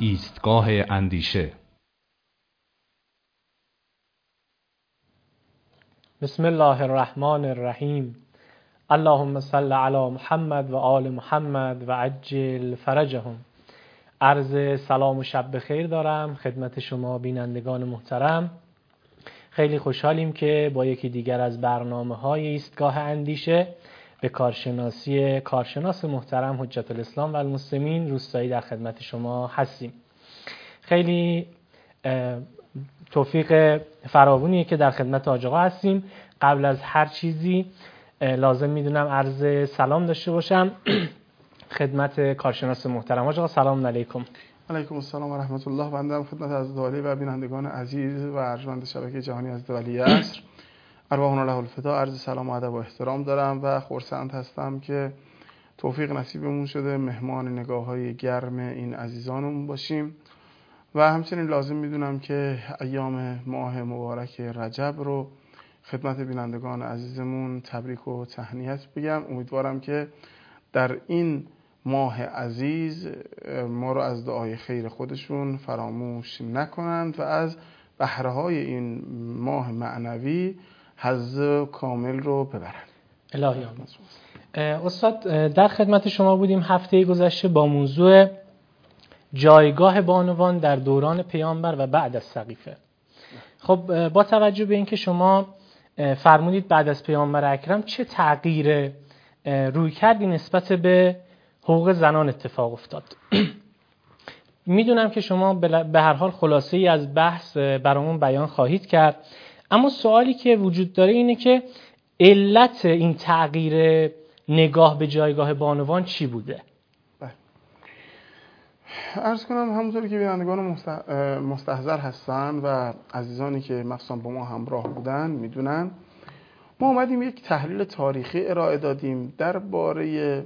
ایستگاه اندیشه. بسم الله الرحمن الرحیم. اللهم صل علی محمد و آل محمد و عجل فرجهم. عرض سلام و شب بخیر دارم خدمت شما بینندگان محترم. خیلی خوشحالیم که با یکی دیگر از برنامه‌های ایستگاه اندیشه به کارشناسی کارشناس محترم حجت الاسلام و المسلمین روستایی در خدمت شما هستیم. خیلی توفیق فراوونیه که در خدمت حاج آقا هستیم. قبل از هر چیزی لازم میدونم عرض سلام داشته باشم خدمت کارشناس محترم. حاج آقا سلام علیکم. علیکم السلام و رحمت الله. بنده هم خدمت حضرت عالی و بینندگان عزیز و ارجمند شبکه جهانی حضرت ولی عصر ارواحنا له الفدا عرض سلام و ادب و احترام دارم و خرسند هستم که توفیق نصیبمون شده مهمان نگاه‌های گرم این عزیزانمون باشیم و همچنین لازم میدونم که ایام ماه مبارک رجب رو خدمت بینندگان عزیزمون تبریک و تهنیت بگم. امیدوارم که در این ماه عزیز ما رو از دعای خیر خودشون فراموش نکنند و از بهره‌های این ماه معنوی حظ کامل رو ببرند. الهی آمین. استاد در خدمت شما بودیم هفته گذشته با موضوع جایگاه بانوان در دوران پیامبر و بعد از سقیفه. خب با توجه به اینکه شما فرمودید بعد از پیامبر اکرم چه تغییر روی کردی نسبت به حقوق زنان اتفاق افتاد، میدونم که شما به هر حال خلاصه ای از بحث برامون بیان خواهید کرد، اما سوالی که وجود داره اینه که علت این تغییر نگاه به جایگاه بانوان چی بوده؟ عرض کنم همونطوری که بینندگان مستحضر هستن و عزیزانی که مخصوصا با ما همراه بودن میدونن ما اومدیم یک تحلیل تاریخی ارائه دادیم درباره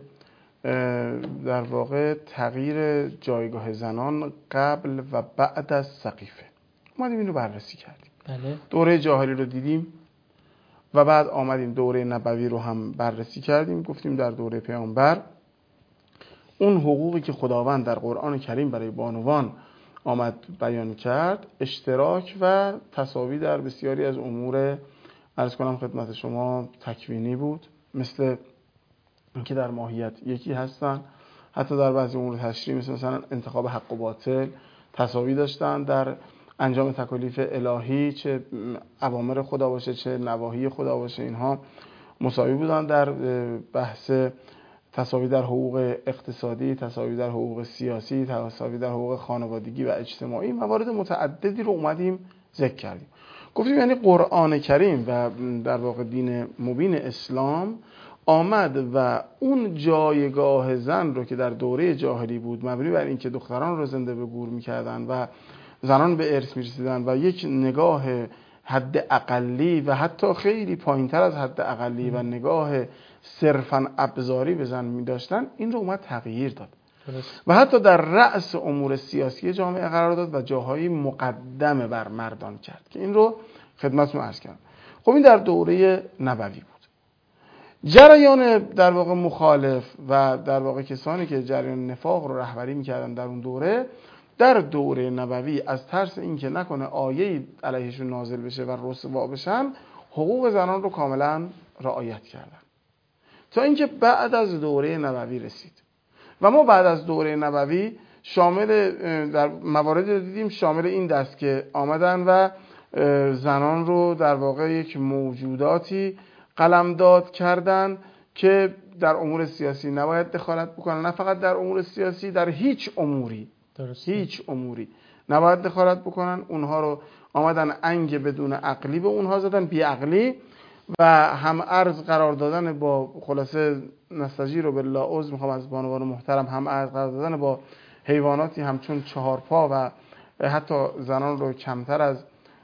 در واقع تغییر جایگاه زنان قبل و بعد از سقیفه. اومدیم اینو بررسی کردیم. بله. دوره جاهلی رو دیدیم و بعد آمدیم دوره نبوی رو هم بررسی کردیم. گفتیم در دوره پیامبر اون حقوقی که خداوند در قرآن کریم برای بانوان آمد بیان کرد اشتراک و تساوی در بسیاری از امور عرض کنم خدمت شما تکوینی بود، مثل اینکه در ماهیت یکی هستن، حتی در بعضی امور تشریعی مثلا انتخاب حق و باطل تساوی داشتن، در انجام تکالیف الهی چه اوامر خدا باشه چه نواهی خدا باشه اینها مساوی بودن، در بحث تساوی در حقوق اقتصادی، تساوی در حقوق سیاسی، تساوی در حقوق خانوادگی و اجتماعی، موارد متعددی رو اومدیم ذکر کردیم. گفتیم یعنی قرآن کریم و در واقع دین مبین اسلام آمد و اون جایگاه زن رو که در دوره جاهلی بود مبنی بر اینکه دختران رو زنده به گور می‌کردن و زنان به ارث می‌رسیدن و یک نگاه حد اقلی و حتی خیلی پایین‌تر از حد اقلی و نگاه صرفاً ابزاری به زن می‌داشتن، این رو اومد تغییر داد و حتی در رأس امور سیاسی جامعه قرار داد و جاهایی مقدمه بر مردان کرد که این رو خدمتتون عرض کردم. خب این در دوره نبوی بود. جریان در واقع مخالف و در واقع کسانی که جریان نفاق رو رهبری می‌کردن در اون دوره، در دوره نبوی از ترس اینکه نکنه آیه‌ای علیهشون نازل بشه و رسوا بشن حقوق زنان رو کاملا رعایت کردن تا اینکه بعد از دوره نبوی رسید و ما بعد از دوره نبوی شامل در موارد دیدیم شامل این دست که آمدن و زنان رو در واقع یک موجوداتی قلمداد کردن که در امور سیاسی نباید دخالت بکنن، نه فقط در امور سیاسی، در هیچ اموری هیچ اموری نباید دخالت بکنن. اونها رو آمدن انگ بدون عقلی به اونها زدن، بی عقلی و هم ارز قرار دادن با خلاصه نستجیر بالله عذر میخوام از بانوان محترم، هم ارز قرار دادن با حیواناتی همچون چهارپا و حتی زنان رو کمتر از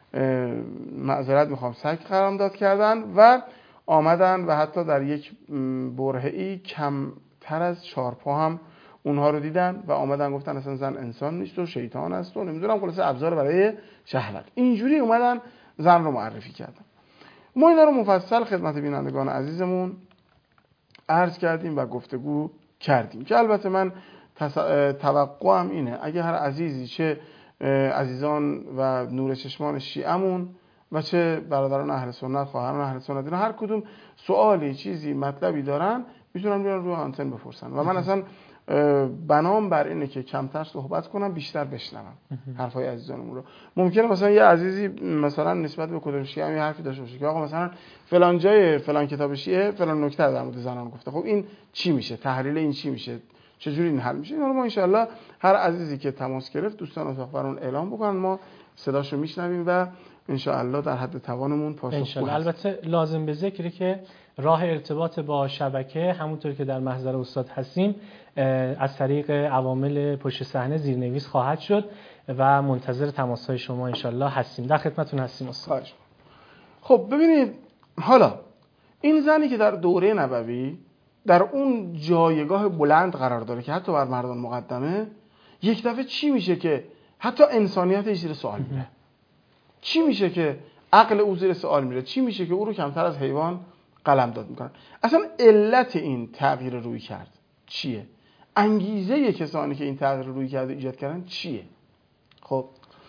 معذرت میخوام سگ قرار کردن و آمدن و حتی در یک برهه‌ای کمتر از چهارپا هم اونها رو دیدن و آمدن گفتن اصلا زن انسان نیست و شیطان است و نمیدونم خلاصه ابزار برای شهوت. اینجوری اومدن زن رو معرفی کردن. ما اینا رو مفصل خدمت بینندگان عزیزمون عرض کردیم و گفتگو کردیم که البته من توقع هم اینه اگه هر عزیزی، چه عزیزان و نور چشمان شیعمون و چه برادران اهل سنت، خواهران اهل سنت، اینا هر کدوم سوالی، چیزی، مطلبی دارن میتونن بیان روی آنتن بپرسن و من اصلا بنام بر اینه که کمتر صحبت کنم، بیشتر بشنوم حرفای عزیزانمون رو. ممکنه مثلا یه عزیزی مثلا نسبت به کدوم شیعه هم یه حرفی داشته باشه که آقا مثلا فلان جای فلان کتاب شیعه فلان نکته در مورد زنان گفته، خب این چی میشه؟ تحلیل این چی میشه؟ چجوری این حل میشه؟ اینا رو ما انشالله هر عزیزی که تماس گرفت دوستان اتاق فرمان اعلام بکنن، ما صداشو میشنویم و انشالله در حد توانمون پاسخگو هستیم. البته لازم به ذکره که راه ارتباط با شبکه همونطور که در محضر استاد هستیم از طریق عوامل پشت صحنه زیرنویس خواهد شد و منتظر تماس‌های شما انشالله هستیم. در خدمتتون هستیم استاد. خب ببینید، حالا این زنی که در دوره نبوی در اون جایگاه بلند قرار داره که حتی بر مردان مقدمه، یک دفعه چی میشه که حتی انسانیتش زیر سوال میره؟ چی میشه که عقل او زیر سوال میره؟ چی میشه که او رو کمتر از حیوان قلمداد میکنن؟ اصلا علت این تغییر روی کرد چیه؟ انگیزه کسانی که این تغییر روی کرد ایجاد کردن چیه؟ خب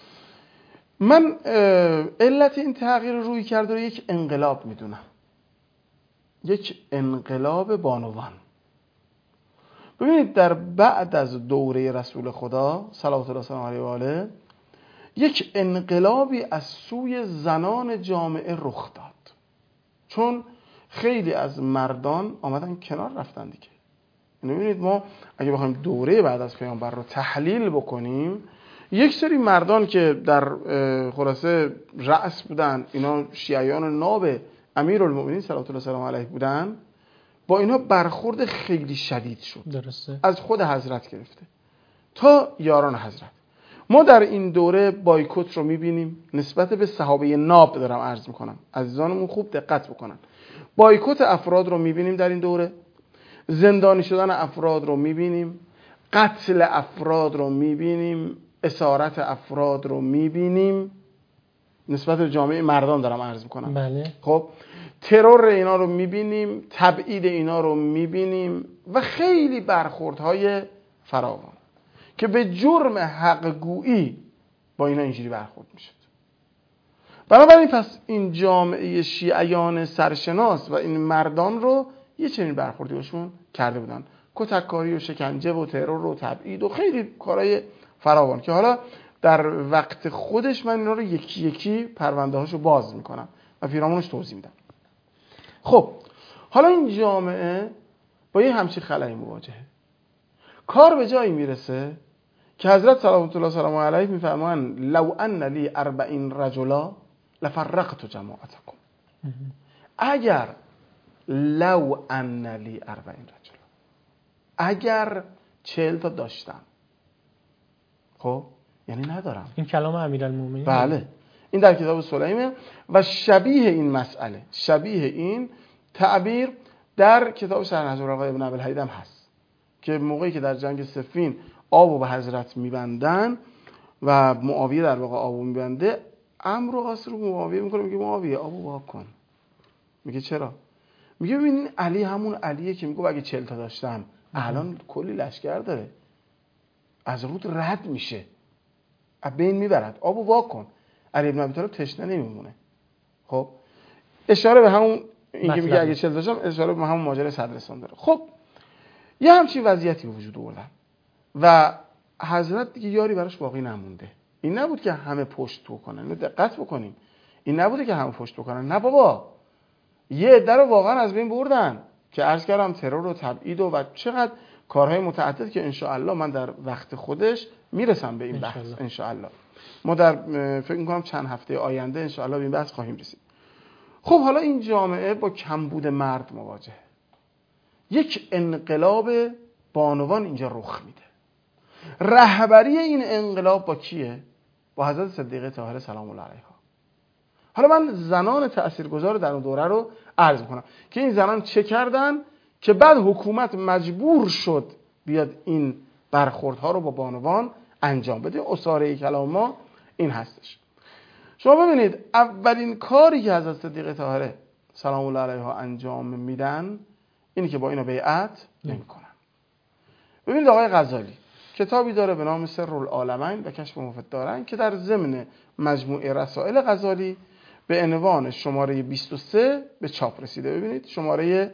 من علت این تغییر روی کرد رو یک انقلاب میدونم، یک انقلاب بانوان. ببینید در بعد از دوره رسول خدا صلوات الله علیه و آله یک انقلابی از سوی زنان جامعه رخ داد، چون خیلی از مردان آمدن کنار رفتن دیگه. ببینید ما اگه بخوایم دوره بعد از پیامبر رو تحلیل بکنیم، یک سری مردان که در خلاصه رأس بودن، اینا شیعیان ناب امیرالمؤمنین صلوات الله علیه بودن، با اینا برخورد خیلی شدید شد. درسته. از خود حضرت گرفته تا یاران حضرت. ما در این دوره بایکوت رو میبینیم نسبت به صحابه ناب، دارم عرض میکنم، عزیزانمون خوب دقت بکنن. بایکوت افراد رو میبینیم در این دوره، زندانی شدن افراد رو میبینیم، قتل افراد رو میبینیم، اسارت افراد رو میبینیم، نسبت به جامعه مردان دارم عرض میکنم. بله. خب ترور اینا رو میبینیم، تبعید اینا رو میبینیم و خیلی برخوردهای فراوان که به جرم حق گویی با اینا اینجوری برخورد میشد. بنابراین پس این جامعه شیعیان سرشناس و این مردان رو یه چنین برخوردی باشون کرده بودن، کتککاری و شکنجه و ترور و تبعید و خیلی کارهای فراوان که حالا در وقت خودش من اینا رو یکی یکی پرونده هاشو باز میکنم و پیرامونش توضیح میدم. خب حالا این جامعه با یه همچین خلایی مواجهه، کار به جایی میرسه که حضرت صلوات الله علیه میفرمایند لو ان لی 40 رجلا لفرقت جماعتکم. اگر لو ان لی 40 رجلا، اگر 40 تا داشتم، خب یعنی ندارم. این کلام امیرالمومنین. بله، این در کتاب سلیمه و شبیه این مسئله، شبیه این تعبیر در کتاب شرح نهج البلاغه ابن ابی الهیثم هست که موقعی که در جنگ صفین آبو به حضرت میبندن و معاویه در واقع آبو میبنده، امر و قاصر رو معاویه میکنه، میگه معاویه آبو واک کن. میگه چرا؟ میگه ببین علی همون علیه که میگه اگه 40 تا داشتم، الان کلی لشکر داره، از رود رد میشه، از بین میبرد، آبو واک کن. علی ابن ابی طالب تشنه نمیمونه. خب اشاره به همون اینکه میگه اگه 40 داشتم، اشاره به همون ماجرای صدرستان داره. خب یه همچین وضعیتی به وجود آوردن و حضرت دیگه یاری براش باقی نمونده. این نبود که همه پشت بکنن، اینو دقت بکنیم، این نبوده که همه پشت بکنن، نه بابا، یه عده رو واقعا از بین بردن که عرض کردم ترور و تبعید و چقدر کارهای متعدد که انشاءالله من در وقت خودش میرسم به این بحث. انشاءالله ما در فکر میکنم چند هفته آینده انشاءالله به این بحث خواهیم رسید. خب حالا این جامعه با کمبود مرد مواجهه، یک انقلاب بانوان اینجا رخ میده. رهبری این انقلاب با کیه؟ با حضرت صدیقه طاهره سلام الله علیها. حالا من زنان تاثیرگذار در اون دوره رو عرض میکنم که این زنان چه کردن که بعد حکومت مجبور شد بیاد این برخوردها رو با بانوان انجام بده. اساره کلام ما این هستش. شما ببینید اولین کاری که حضرت صدیقه طاهره سلام الله علیها انجام میدن اینه که با اینا بیعت نمیکنن ببینید آقای غزالی کتابی داره به نام سرالعالمین و کشف مفید الدارین که در ضمن مجموعه رسائل غزالی به عنوان شماره 23 به چاپ رسیده. ببینید شماره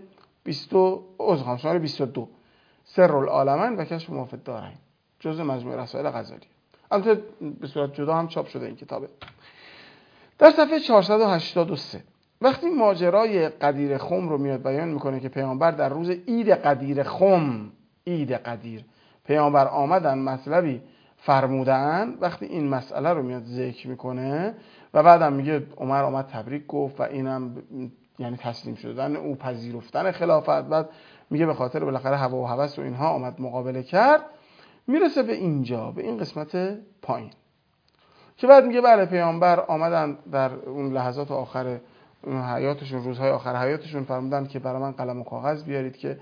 22 سرالعالمین و کشف مفید الدارین جزء مجموعه رسائل غزالی، البته به صورت جدا هم چاپ شده این کتابه. در صفحه 483 وقتی ماجرای قدیر خم رو میاد بیان میکنه که پیامبر در روز عید قدیر خم، عید قدیر، پیامبر آمدن مطلبی فرمودن، وقتی این مسئله رو میاد ذکر میکنه و بعدم میگه عمر آمد تبریک گفت و اینم یعنی تسلیم شدن او، پذیرفتن خلافت، بعد میگه به خاطر بالاخره هوا و هوس و اینها آمد مقابله کرد، میرسه به اینجا، به این قسمت پایین که بعد میگه بله پیامبر آمدن در اون لحظات آخر حیاتشون، روزهای آخر حیاتشون فرمودن که برای من قلم و کاغذ بیارید که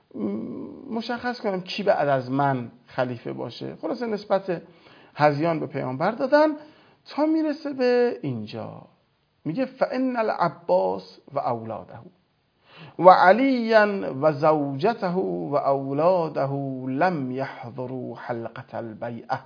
مشخص کنم کی بعد از من خلیفه باشه. خلاصه نسبت هذیان به پیامبر دادن تا میرسه به اینجا، میگه فإن العباس و اولاده و علیا و زوجته و اولاده لم يحضروا حلقة البیعة.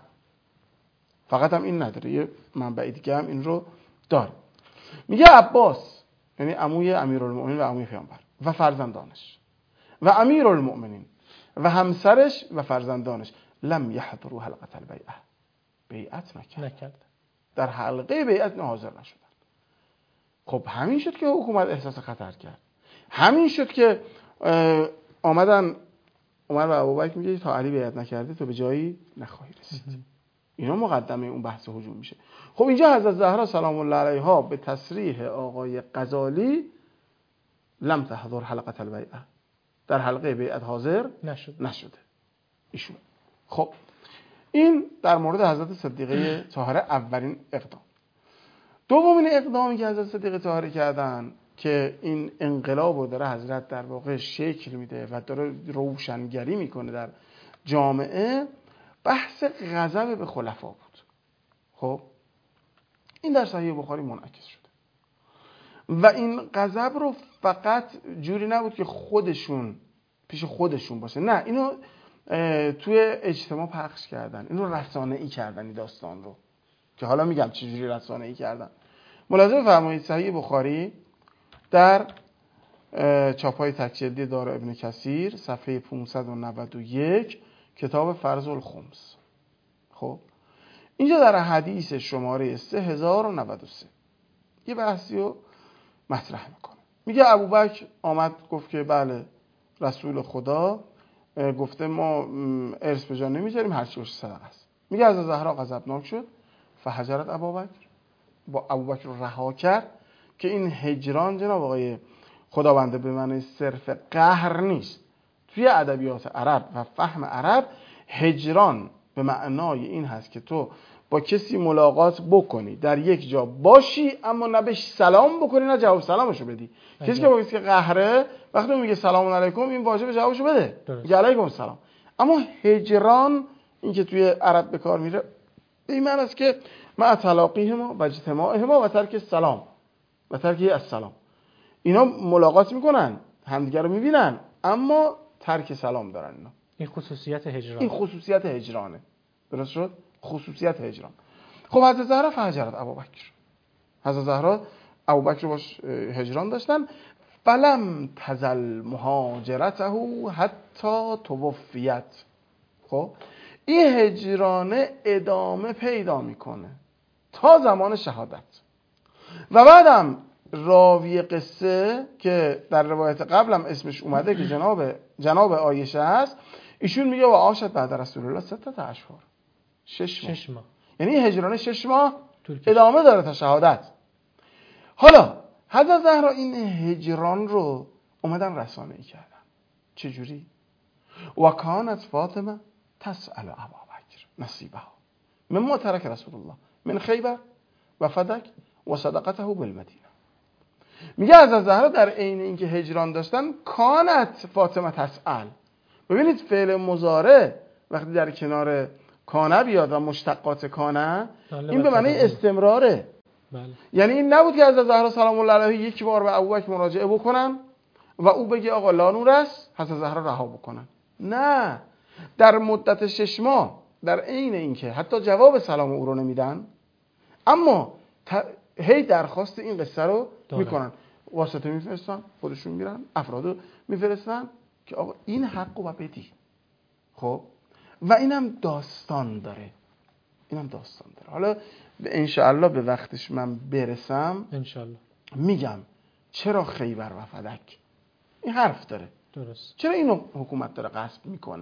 فقط هم این نداره، یه منبع دیگه هم این رو داره. میگه عباس یعنی عموی امیرالمؤمنین و عموی پیامبر و فرزندانش و امیرالمؤمنین و همسرش و فرزندانش لم يحضروا حلقة البیعة، بیعت نکرد، در حلقه بیعت حاضر نشدن. خب همین شد که حکومت احساس خطر کرد، همین شد که آمدن عمر و ابوبکر میگه تا علی بیعت نکرده تو به جایی نخواهی رسید. اینا مقدمه اون بحث هجوم میشه. خب اینجا حضرت زهرا سلام الله علیها به تصریح آقای غزالی لم تحضر حلقة البیعة، در حلقه بیعت حاضر نشده ایشون. خب این در مورد حضرت صدیقه طاهره اولین اقدام. دومین اقدامی که حضرت صدیقه طاهره کردن که این انقلاب رو داره حضرت در واقع شکل میده و داره روشنگری میکنه در جامعه، بحث غضب به خلفا بود. خب این در صحیح بخاری منعکس شده و این غضب رو فقط جوری نبود که خودشون پیش خودشون باشه، نه، اینو توی اجتماع پخش کردن، اینو رسانه‌ای کردن این داستان رو، که حالا میگم چجوری رسانه‌ای کردن. ملاحظه فرمایید صحیح بخاری در چاپ‌های تک‌جلدی دار ابن کثیر صفحه 591 کتاب فرض الخمس. خب اینجا در حدیث شماره 3093 یه بحثی رو مطرح میکنه. میگه ابوبکر آمد گفت که بله رسول خدا گفته ما ارث به جا نمیذاریم، هر چی باشه صدقه است. میگه از زهرا غضبناک شد، فحجرت ابوبکر، با ابوبکر رو رها کرد که این هجران جناب آقای خداونده به معنی صرف قهر نیست. توی ادبیات عرب و فهم عرب هجران به معنای این هست که تو با کسی ملاقات بکنی، در یک جا باشی اما نه بهش سلام بکنی نه جواب سلامشو بدی. کسی که با کسی که قهره وقتی میگه سلام علیکم این واجب جوابشو بده، میگه علیکم السلام. اما هجران این که توی عرب به کار میره به این معنی است که مع تلاقیهما و اجتماعهما و ترک السلام و ترک السلام، اینا ملاقات میکنن، همدیگه رو میبینن اما ترک سلام دارن. اینا این خصوصیت هجران، این خصوصیت هجرانه. درست شد؟ خصوصیت هجران. خب حضرت زهرا فهجرت ابوبکر، حضرت زهرا ابوبکر باش هجران داشتن. فلم تزل مهاجرته حتی توفیت. خب این هجرانه ادامه پیدا میکنه تا زمان شهادت. و بعدم راوی قصه که در روایت قبلم اسمش اومده که جناب عایشه هست، ایشون میگه و عاشت بعد رسول الله 6 اشهر، 6 ماه. یعنی هجرانه 6 ماه ادامه داره تا شهادت. حالا حضرت زهرا این هجران رو اومدن رسانه‌ای کردن. چجوری؟ و کانت فاطمه تسأل ابوبکر نصیبها مما ترک رسول الله من خیبر و فدک و صدقته بالمدینه. میگه حضرت زهرا در عین اینکه هجران داشتن کانت فاطمه تسأل. ببینید فعل مضارع وقتی در کنار کانه بیاد و مشتقات کانه، این به معنی استمراره. بله. یعنی این نبود که حضرت زهرا سلام الله علیها یک بار به ابوبکر مراجعه بکنن و او بگه آقا لا نور است، حضرت زهرا رها بکنن. نه، در مدت 6 ماه در عین اینکه حتی جواب سلام او رو نمیدن، اما هی درخواست این قصه رو میکنن، واسطه میفرستن، خودشون میرن افرادو میفرستن که آقا این حقو با بدی. خب و اینم داستان داره، حالا انشاءالله به وقتش من برسم انشاءالله میگم چرا خیبر و فدک این حرف داره. درست. چرا اینو حکومت داره غصب میکنه؟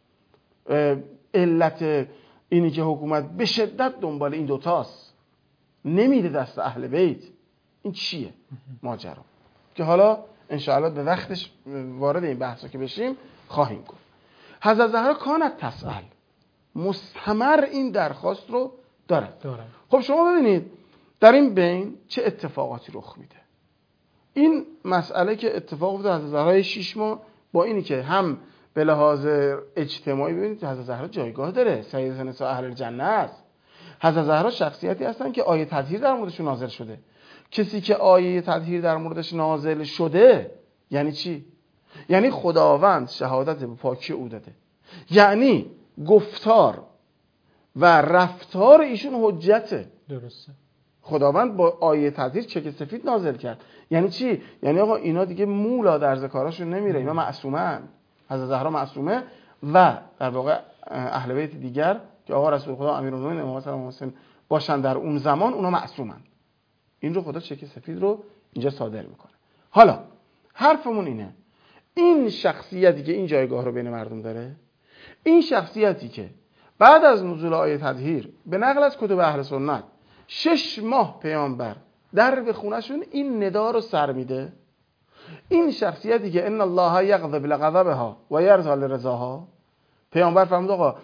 علت اینی که حکومت به شدت دنبال این دوتاست، نمیده دست اهل بیت، این چیه ماجرا؟ که حالا انشاءالله به وقتش وارد این بحثا که بشیم خواهیم گفت. حضرت زهرا کانت تسأل، مستمر این درخواست رو داره. خب شما ببینید در این بین چه اتفاقاتی رخ میده. این مسئله که اتفاق افتاد حضرت زهرا 6 ماه با اینی که هم به لحاظ اجتماعی ببینید حضرت زهرا جایگاه داره، سیدة نساء اهل الجنه است. حضرت زهرا شخصیتی هستن که آیه تطهیر در موردش نازل شده. کسی که آیه تطهیر در موردش نازل شده یعنی چی؟ یعنی خداوند شهادت به پاکی او داده، یعنی گفتار و رفتار ایشون حجته. درسته. خداوند با آیه تطهیر چک سفید نازل کرد. یعنی چی؟ یعنی آقا اینا دیگه مولا در ذکراشون نمیره، اینا معصومن. حضرت زهرا معصومه و در واقع اهل بیت دیگر که آقا رسول خدا امیرالمومنین امام حسن و حسین باشن در اون زمان، اونا معصومن. این رو خدا چک سفید رو اینجا صادر میکنه. حالا حرفمون اینه، این شخصیتی که این جایگاه رو بین مردم داره، این شخصیتی که بعد از نزول آیه تطهیر به نقل از کتب اهل سنت 6 ماه پیامبر در به خونهشون این ندا رو سر میده، این شخصیتی که ان الله یغضب لغضبها و یرضى لرضاها، پیامبر فرمود آقا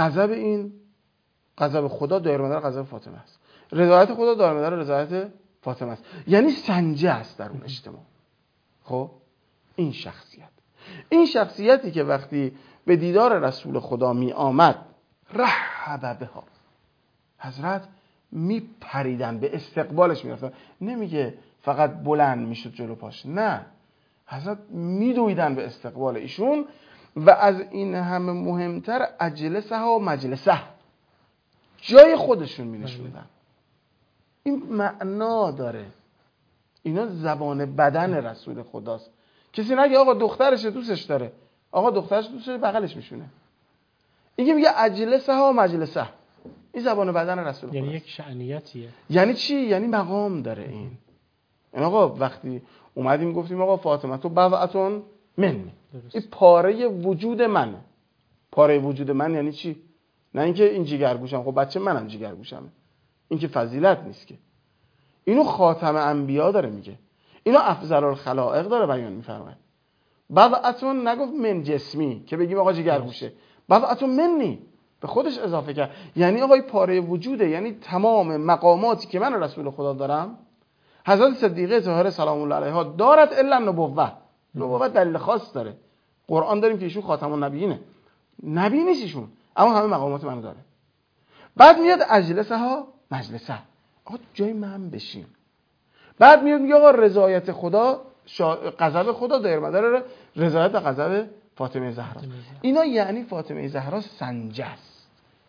غضب خدا دایرمدار غضب فاطمه است، رضایت خدا دایرمدار رضایت فاطمه است، یعنی سنجه است در اون اجتماع. خب این شخصیتی که وقتی به دیدار رسول خدا می آمد رحب بها، حضرت می پریدن به استقبالش می رفتن، نمیگه فقط بلند می شد جلو پاش، نه، حضرت می دویدن به استقبال ایشون و از این همه مهمتر اجلسه و مجلسه، جای خودشون می نشوندن. این معنا داره، اینا زبان بدن رسول خداست. کسی نگه آقا دخترش دوستش داره، آقا دخترش دوستش بغلش میشونه. این میگه اجلسه و مجلسه، این زبان بدن رسول خداست. یعنی یک شأنیتیه. یعنی چی؟ یعنی مقام داره این آقا وقتی اومدیم گفتیم آقا فاطمه تو بضعتون منی، این پاره وجود منه. پاره وجود من یعنی چی؟ نه اینکه این جیگرگوشم، خب بچه منم جیگرگوشمه، این که فضیلت نیست که. اینو خاتم انبیا داره میگه، اینو افضل الخلائق داره بیان میفرماید. بضعتون نگفت من جسمی که بگیم آقا جیگرگوشه، بضعتون منی به خودش اضافه کرد، یعنی آقا این پاره وجوده، یعنی تمام مقاماتی که من رسول خدا دارم حضرت صدیقه طاهره سلام الله علیها دارد الا نبوت دلیل خاص داره. قرآن داریم که ایشون خاتم النبیینه، نبی نیست ایشون، اما همه مقامات منو داره. بعد میاد اجلسه ها مجلسه، آقا جای من بشین. بعد میاد میگه آقا رضایت خدا غضب خدا دایر مدار رضایت غضب فاطمه زهرا. اینا یعنی فاطمه زهرا سنجه است،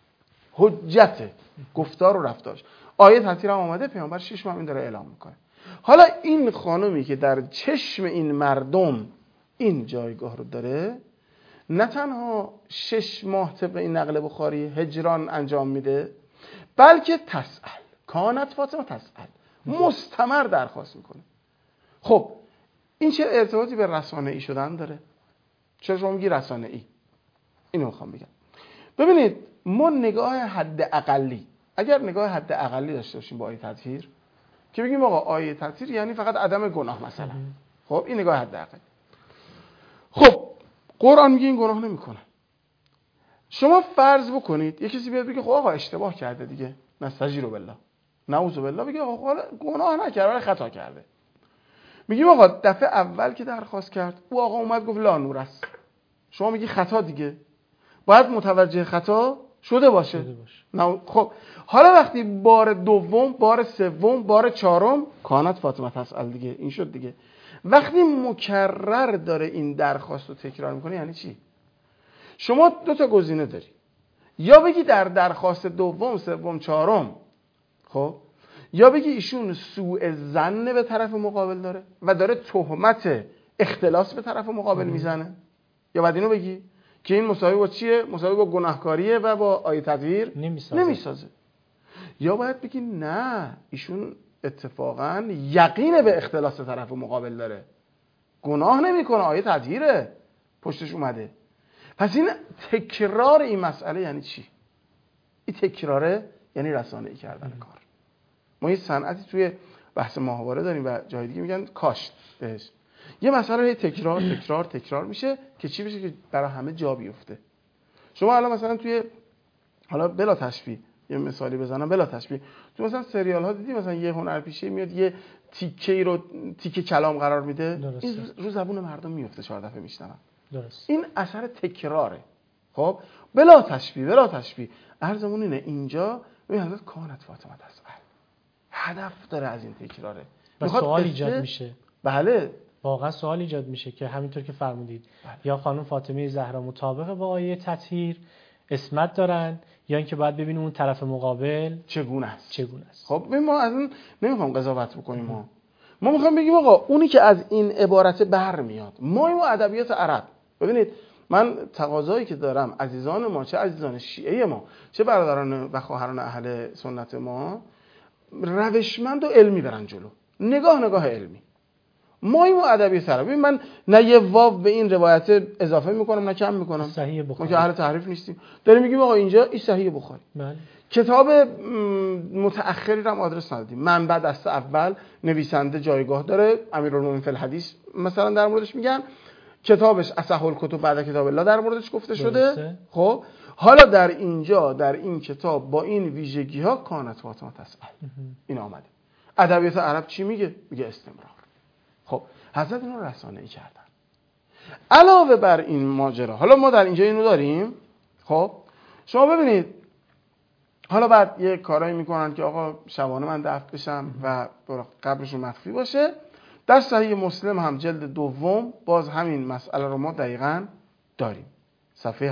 حجت گفتار و رفتارش. آیه تطهیر هم آمده، پیامبر 6 ماه این داره اعلام میکنه. حالا این خانومی که در چشم این مردم این جایگاه رو داره، نه تنها 6 ماه طبق این نقل بخاری هجران انجام میده، بلکه تسأل، کانت فاطمه تسأل، مستمر درخواست میکنه. خب این چه ارتباطی به رسانه‌ای شدن داره؟ چرا شما میگی رسانه‌ای؟ اینو میخوام بگم. ببینید ما نگاه حد اقلی، اگر نگاه حد اقلی داشته باشیم با آیه تطهیر که بگیم آقا آیه تطهیر یعنی فقط عدم گناه مثلا، خب این نگاه حد اقلی. خب قرآن میگه این گناه نمیکنه. شما فرض بکنید یه کسی بیاد بگه خب آقا اشتباه کرده دیگه، نستجیروا بالله، نعوذ بالله، بگه آقا گناه نکرده ولی خطا کرده. میگیم آقا دفعه اول که درخواست کرد او آقا اومد گفت لا نور است، شما میگی خطا دیگه، باید متوجه خطا شده باشه. خب حالا وقتی بار دوم، بار سوم، بار چهارم، کانت فاطمه تسأل دیگه، این شد دیگه. وقتی مکرر داره این درخواست رو تکرار میکنه یعنی چی؟ شما دو تا گزینه داری، یا بگی در درخواست دوم، سوم، چهارم، خب، یا بگی ایشون سوء ظن به طرف مقابل داره و داره تهمت اختلاس به طرف مقابل میزنه، یا بعد اینو بگی که این مساوی با چیه؟ مساوی با گناهکاریه و با آیه تطهیر نمیسازه. یا باید بگی نه، ایشون اتفاقا یقین به اختلاس طرف مقابل داره، گناه نمیکنه، آیه تطهیره پشتش اومده. پس این تکرار این مسئله یعنی چی؟ این تکراره یعنی رسانه‌ای کردن کار. ما یه صنعتی توی بحث ماهواره داریم و جای دیگه میگن کاشت بهش. یه مسئله تکرار میشه که چی بشه؟ که برای همه جا بیفته. شما الان مثلا توی، حالا بلا تشبیه یه مثالی بزنم، بلا تشبیه، تو مثلا سریال ها دیدی مثلا یه هنرپیشه میاد یه تیکه کلام قرار میده، درسته. این رو زبون مردم میفته، 4 دفعه میشنون. درست. این اثر تکراره. خب بلا تشبیه عرضمون اینه اینجا ببین حضرت کانت فاطمه تسأل هدف داره از این تکراره. و سوال ایجاد میشه. بله واقعا سوال ایجاد میشه که همینطور که فرمودید بله. یا خانم فاطمه زهرا مطابق با آیه تطهیر عصمت دارن، یا اینکه باید ببینیم اون طرف مقابل چگونه است. خب ببین ما از این نمیخوام قضاوت بکنیم، ما میخوام بگیم آقا اونی که از این عبارت برمیاد، ما ادبیات عرب، ببینید من تقاضایی که دارم عزیزان ما، چه عزیزان شیعه ما، چه برادران و خواهران اهل سنت ما، روشمند و علمی برن جلو، نگاه علمی. ما ادبیات عرب، ببین من نه یه واو به این روایت اضافه میکنم نه کم میکنم، صحیح بخاری، ما که اهل تحریف نیستیم، داریم میگیم آقا اینجا این صحیح بخاری. بله. کتاب متأخری رو هم آدرس ندادیم، منبع دست اول، نویسنده جایگاه داره، امیرالمومنین فی الحدیث مثلا در موردش میگن، کتابش اصح الکتب بعد کتاب الله در موردش گفته شده. خب حالا در اینجا در این کتاب با این ویژگی ها کانت فاطمه تسأل این آمده. ادبیات عرب چی میگه؟ میگه استمرار. خب حضرت اینو رسانه‌ای کردن. علاوه بر این ماجرا، حالا ما در اینجا اینو داریم. خب شما ببینید حالا بعد یه کارایی میکنن که آقا شبانه من دفن بشم و قبرشون مخفی باشه. در صحیح مسلم هم جلد دوم باز همین مسئله رو ما دقیقاً داریم، صفحه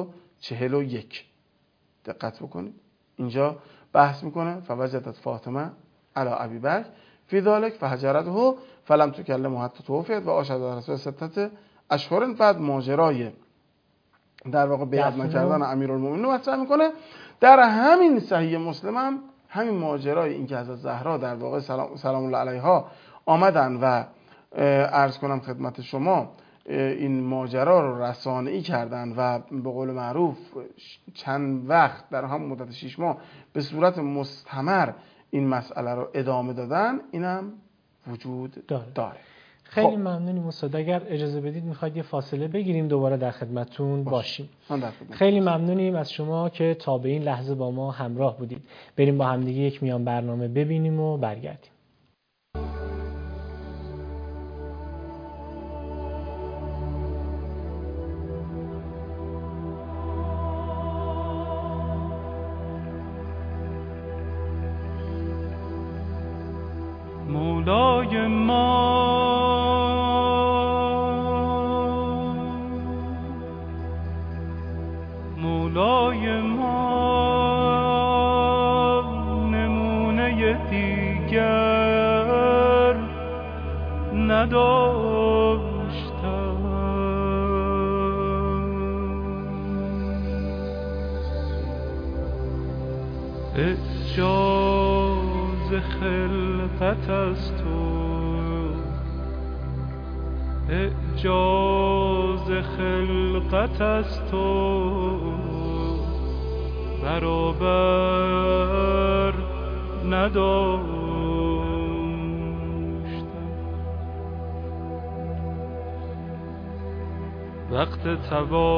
841. دقت بکنید اینجا بحث میکنه فوجدت فاطمه علی ابی بکر فی ذلک فهجرته فلم تکلم حتی توفیت و عاشت رسول 6 اشهر. بعد ماجرای در واقع بیعت نکردن امیرالمومنین رو مطرح میکنه. در همین صحیح مسلم هم همین ماجرای این که حضرت زهرا در واقع سلام الله علیها آمدن و عرض کنم خدمت شما این ماجرا رو رسانه‌ای کردن و به قول معروف چند وقت در هم مدت 6 ماه به صورت مستمر این مسئله رو ادامه دادن، اینم وجود داره. خیلی ممنونیم استاد. اگر اجازه بدید میخواید یه فاصله بگیریم دوباره در خدمتتون باشیم. خیلی ممنونیم از شما که تا به این لحظه با ما همراه بودید. بریم با همدیگه یک میان برنامه ببینیم و برگردیم. مولای ما نمونه دیگر نداشتم، اعجاز خلقت از تو، اعجاز خلقت از تو برابر نداشتم. وقت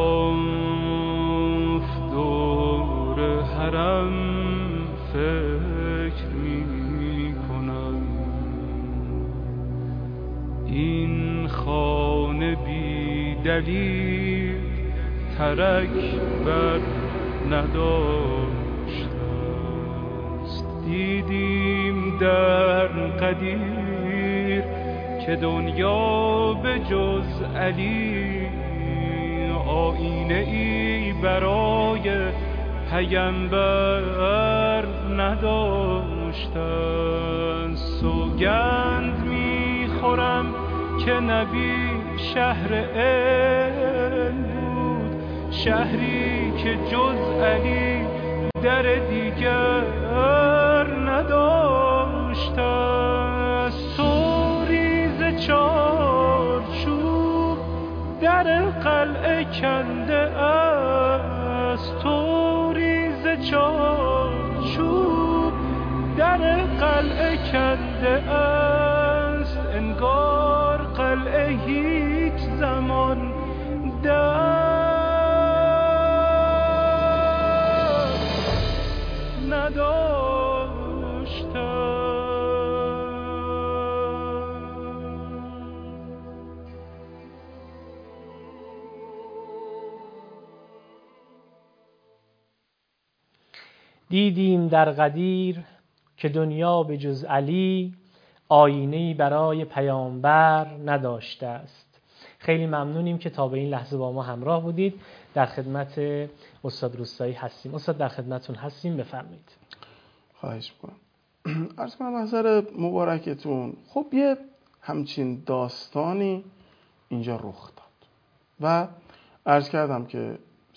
طواف دور حرم فکر می کنم، این خانه بی دلیل ترک بر نداشت است. دیدیم در قدیر که دنیا به جز علی آینه ای برای پیامبر نداشتند. سوگند میخورم که نبی شهر علم بود، شهری که جز علی در دیگر نداشت است. تو ریز چارچوب در قلعه کنده است، تو ریز چارچوب در قلعه کنده است. انگار قلعه هیچ زمان دیدیم در غدیر که دنیا به جز علی آینه‌ای برای پیامبر نداشته است. خیلی ممنونیم که تا به این لحظه با ما همراه بودید. در خدمت استاد روستایی هستیم. استاد در خدمتتون هستیم، بفرمایید. خواهش می‌کنم. عرض کنم محضر مبارکتون. خب یه همچین داستانی اینجا رخ داد و عرض کردم که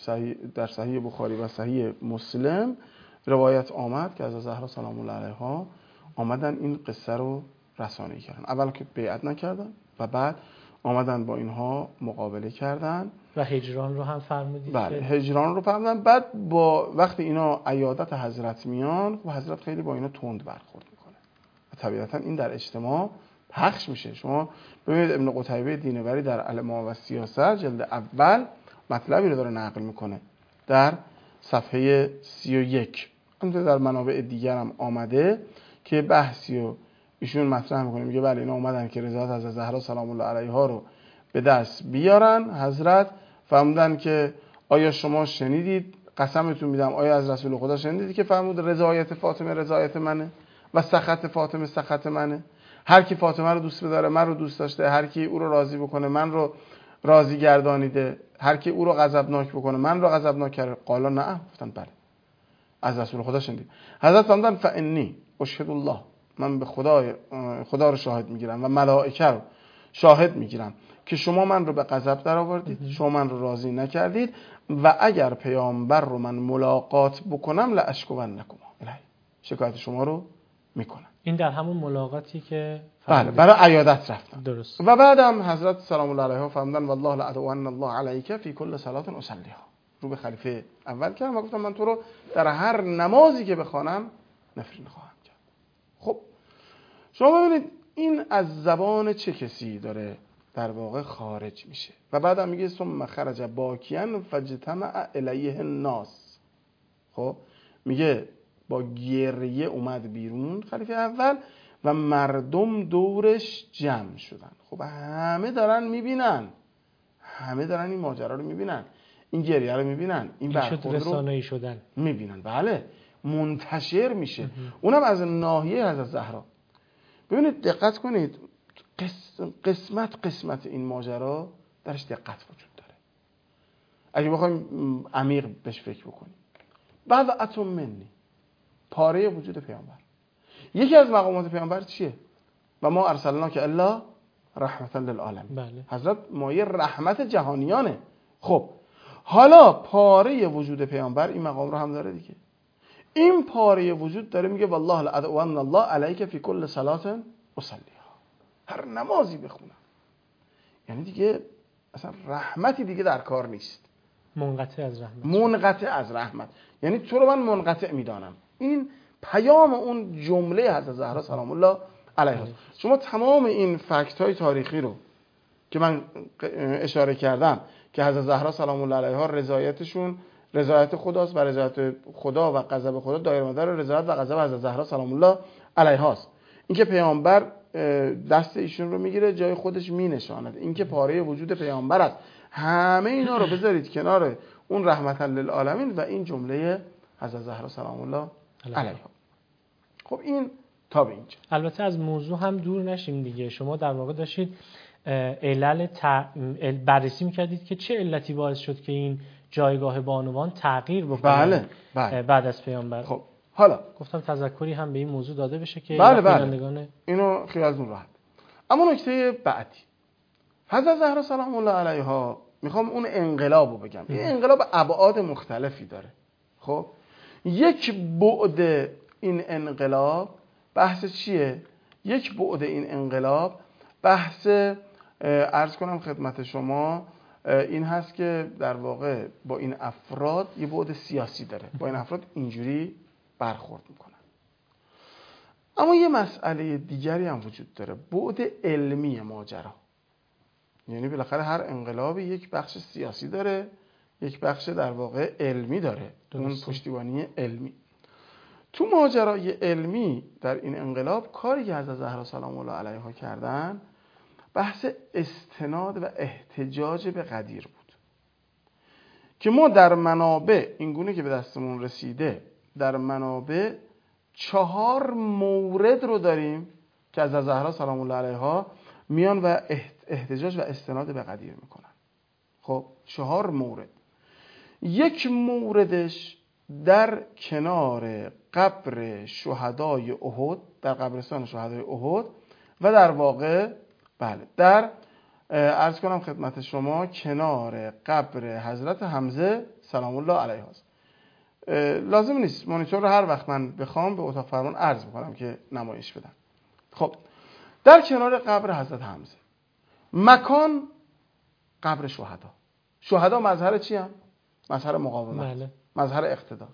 در صحیح بخاری و صحیح مسلم روایت آمد که از زهرا سلام الله علیها آمدن این قصه رو رسانه‌ای کردن. اول که بیعت نکردن و بعد آمدن با اینها مقابله کردن و هجران رو هم فرمودید. بله، هجران رو فرمودن. بعد با وقتی اینا عیادت حضرت میان و حضرت خیلی با اینا تند برخورد میکنه و طبیعتا این در اجتماع پخش میشه. شما ببینید ابن قتیبه دینوری در الامام و سیاست جلد اول مطلبی رو داره نقل میکنه در صفحه 31. اونجا در منابع دیگر هم آمده که بحثی رو ایشون مطرح میکنه، میگه بله اینا اومدن که رضایت از زهرا سلام الله علیها رو به دست بیارن. حضرت فرمودن که آیا شما شنیدید، قسمتون میدم آیا از رسول خدا شنیدید که فرمود رضایت فاطمه رضایت منه و سخط فاطمه سخط منه؟ هر کی فاطمه رو دوست بداره من رو دوست داشته، هر کی او رو راضی بکنه من رو راضی گردانیده، هر کی او رو غضبناک بکنه من رو غضبناک کرده. قالا نه، گفتن بله از رسول خدا شنیدید. حضرت فرمودن فانی اشهد الله، من به خدا رو شاهد میگیرم و ملائکه رو شاهد میگیرم که شما من رو به غضب در آوردید، شما من رو راضی نکردید و اگر پیامبر رو من ملاقات بکنم لاشکونکم الهی، شکایت شما رو میکنم. این در همون ملاقاتی که بله برای عیادت رفتن. درست. و بعدم حضرت سلام الله علیها فرمودن والله لأدعون الله علیک فی کل صلاة اصلیها، رو به خلیفه اول کردم و گفتم من تو رو در هر نمازی که بخوانم نفرین خواهم کرد. خب شما ببینید این از زبان چه کسی داره در واقع خارج میشه و بعدم میگه ثم خرج باکیا فاجتمع الیه الناس. خب میگه با گریه اومد بیرون خلیفه اول و مردم دورش جمع شدن. خب همه دارن میبینن، همه دارن این ماجرا رو میبینن، این گریه رو میبینن، این برخورد رسانه‌ای شدن میبینن. بله منتشر میشه. اونم از ناحیه حضرت زهرا. ببینید دقت کنید، قسمت این ماجرا درش دقت وجود داره. اگه بخوایم عمیق بهش فکر بکنیم، بضعة منی، پاره وجود پیامبر. یکی از مقامات پیامبر چیه؟ و ما ارسلناک الا رحمتا للعالمین. بله. حضرت مایه رحمت جهانیانه. خب حالا پاره وجود پیامبر این مقام رو هم داره دیگه. این پاره وجود داره میگه والله لأدعون الله علیک فی کل صلاة اصلیها، هر نمازی بخونم. یعنی دیگه اصلا رحمتی دیگه در کار نیست، منقطع از رحمت. منقطع از رحمت، یعنی تو رو من منقطع میدانم. این پیام اون جمله حضرت زهرا سلام الله علیها. شما تمام این فکت های تاریخی رو که من اشاره کردم که حضرت زهرا سلام الله علیها رضایتشون رضایت خداست و رضایت خدا و غضب خدا دایر مدار رضایت و غضب حضرت زهرا سلام الله علیها است. اینکه پیامبر دست ایشون رو میگیره جای خودش مینشاند، اینکه پاره وجود پیامبر است. همه اینا رو بذارید کنار اون رحمتا للعالمین و این جمله حضرت زهرا سلام الله علیها. خب این تا به اینجا. البته از موضوع هم دور نشیم دیگه. شما در واقع داشتید علل بررسی میکردید که چه علتی باعث شد که این جایگاه بانوان تغییر بکنه بله. بعد از پیامبر. خب حالا گفتم تذکری هم به این موضوع داده بشه که بله. اینو خیالتون راحت. اما نکته بعدی، حضرت زهرا سلام الله علیها، میخوام اون انقلابو بگم. این انقلاب ابعاد مختلفی داره. خب یک بعد این انقلاب بحث چیه؟ یک بعد این انقلاب بحث عرض کنم خدمت شما این هست که در واقع با این افراد یه بعد سیاسی داره، با این افراد اینجوری برخورد میکنن. اما یه مسئله دیگری هم وجود داره، بعد علمی ماجرا. یعنی بالاخره هر انقلابی یک بخش سیاسی داره، یک بخش در واقع علمی داره، اون پشتیبانی علمی. تو ماجرای علمی در این انقلاب کاری که حضرت زهرا سلام الله علیها کردن بحث استناد و احتجاج به قدیر بود که ما در منابع اینگونه که به دستمون رسیده در منابع 4 مورد رو داریم که حضرت زهرا سلام الله علیها میان و احتجاج و استناد به قدیر میکنن. خب 4 مورد. یک موردش در کنار قبر شهدای احد، در قبرستان شهدای احد و در واقع بله در عرض کنم خدمت شما کنار قبر حضرت حمزه سلام الله علیه است. لازم نیست مانیتور رو هر وقت من بخوام به اتاق فرمان عرض میکنم که نمایش بدم. خب در کنار قبر حضرت حمزه، مکان قبر شهدا. شهدا مظهر چی هم؟ مظهر مقاومت، بله. مظهر اقتدار.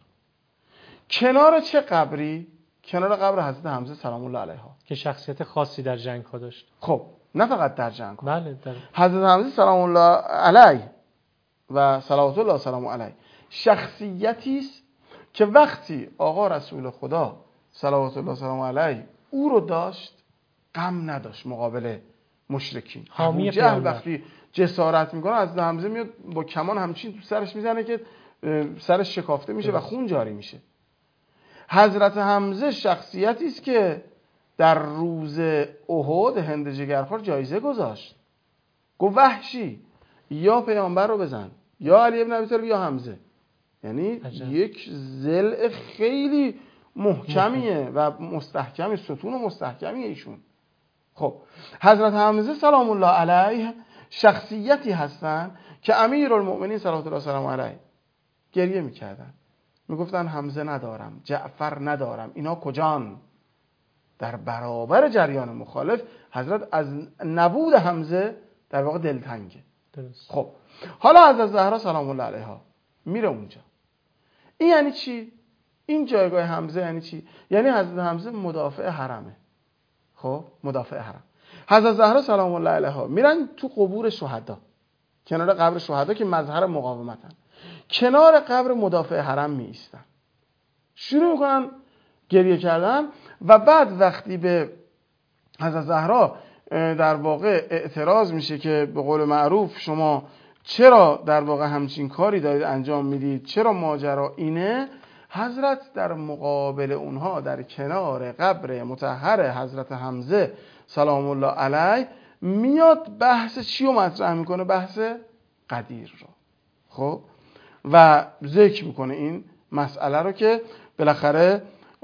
کنار چه قبری؟ کنار قبر حضرت حمزه سلام الله علیها که شخصیت خاصی در جنگ ها داشت. خب نه فقط در جنگ ها. بله در حضرت حمزه سلام الله علیه و صلوات الله سلام علیه شخصیتی است که وقتی آقا رسول خدا صلوات الله سلام علیه او رو داشت غم نداشت مقابل مشرکین. ابو جهل وقتی جسارت میکنه حضرت حمزه میاد با کمان همچین تو سرش میزنه که سرش شکافته میشه و خون جاری میشه. حضرت حمزه شخصیتی است که در روز احد هند جگرخوار جایزه گذاشت، گفت وحشی یا پیامبر رو بزن یا علی ابن ابی طالب یا حمزه. یعنی یک ضلع خیلی محکمیه و مستحکمی، ستون و مستحکمیه ایشون. خب حضرت حمزه سلام الله علیه شخصیتی هستن که امیرالمؤمنین صلوات الله سلام علیه گریه میکردن، میگفتن حمزه ندارم، جعفر ندارم، اینا کجان؟ در برابر جریان مخالف حضرت از نبود حمزه در واقع دلتنگه. درست. خب حالا حضرت زهرا سلام الله علیها میره اونجا. این یعنی چی؟ این جایگاه حمزه یعنی چی؟ یعنی حضرت حمزه مدافع حرمه. خب مدافع حرم. حضرت زهرا سلام الله علیها میرن تو قبور شهدا، کنار قبر شهدا که مظهر مقاومتن، کنار قبر مدافع حرم می ایستن، شروع میکنن گریه کردن. و بعد وقتی به حضرت زهرا در واقع اعتراض میشه که به قول معروف شما چرا در واقع همچین کاری دارید انجام میدید، چرا ماجرا اینه، حضرت در مقابل اونها در کنار قبر مطهر حضرت حمزه سلام الله علیه میاد بحث چی رو مطرح میکنه؟ بحث قدیر رو. خب و ذکر میکنه این مسئله رو که بالاخره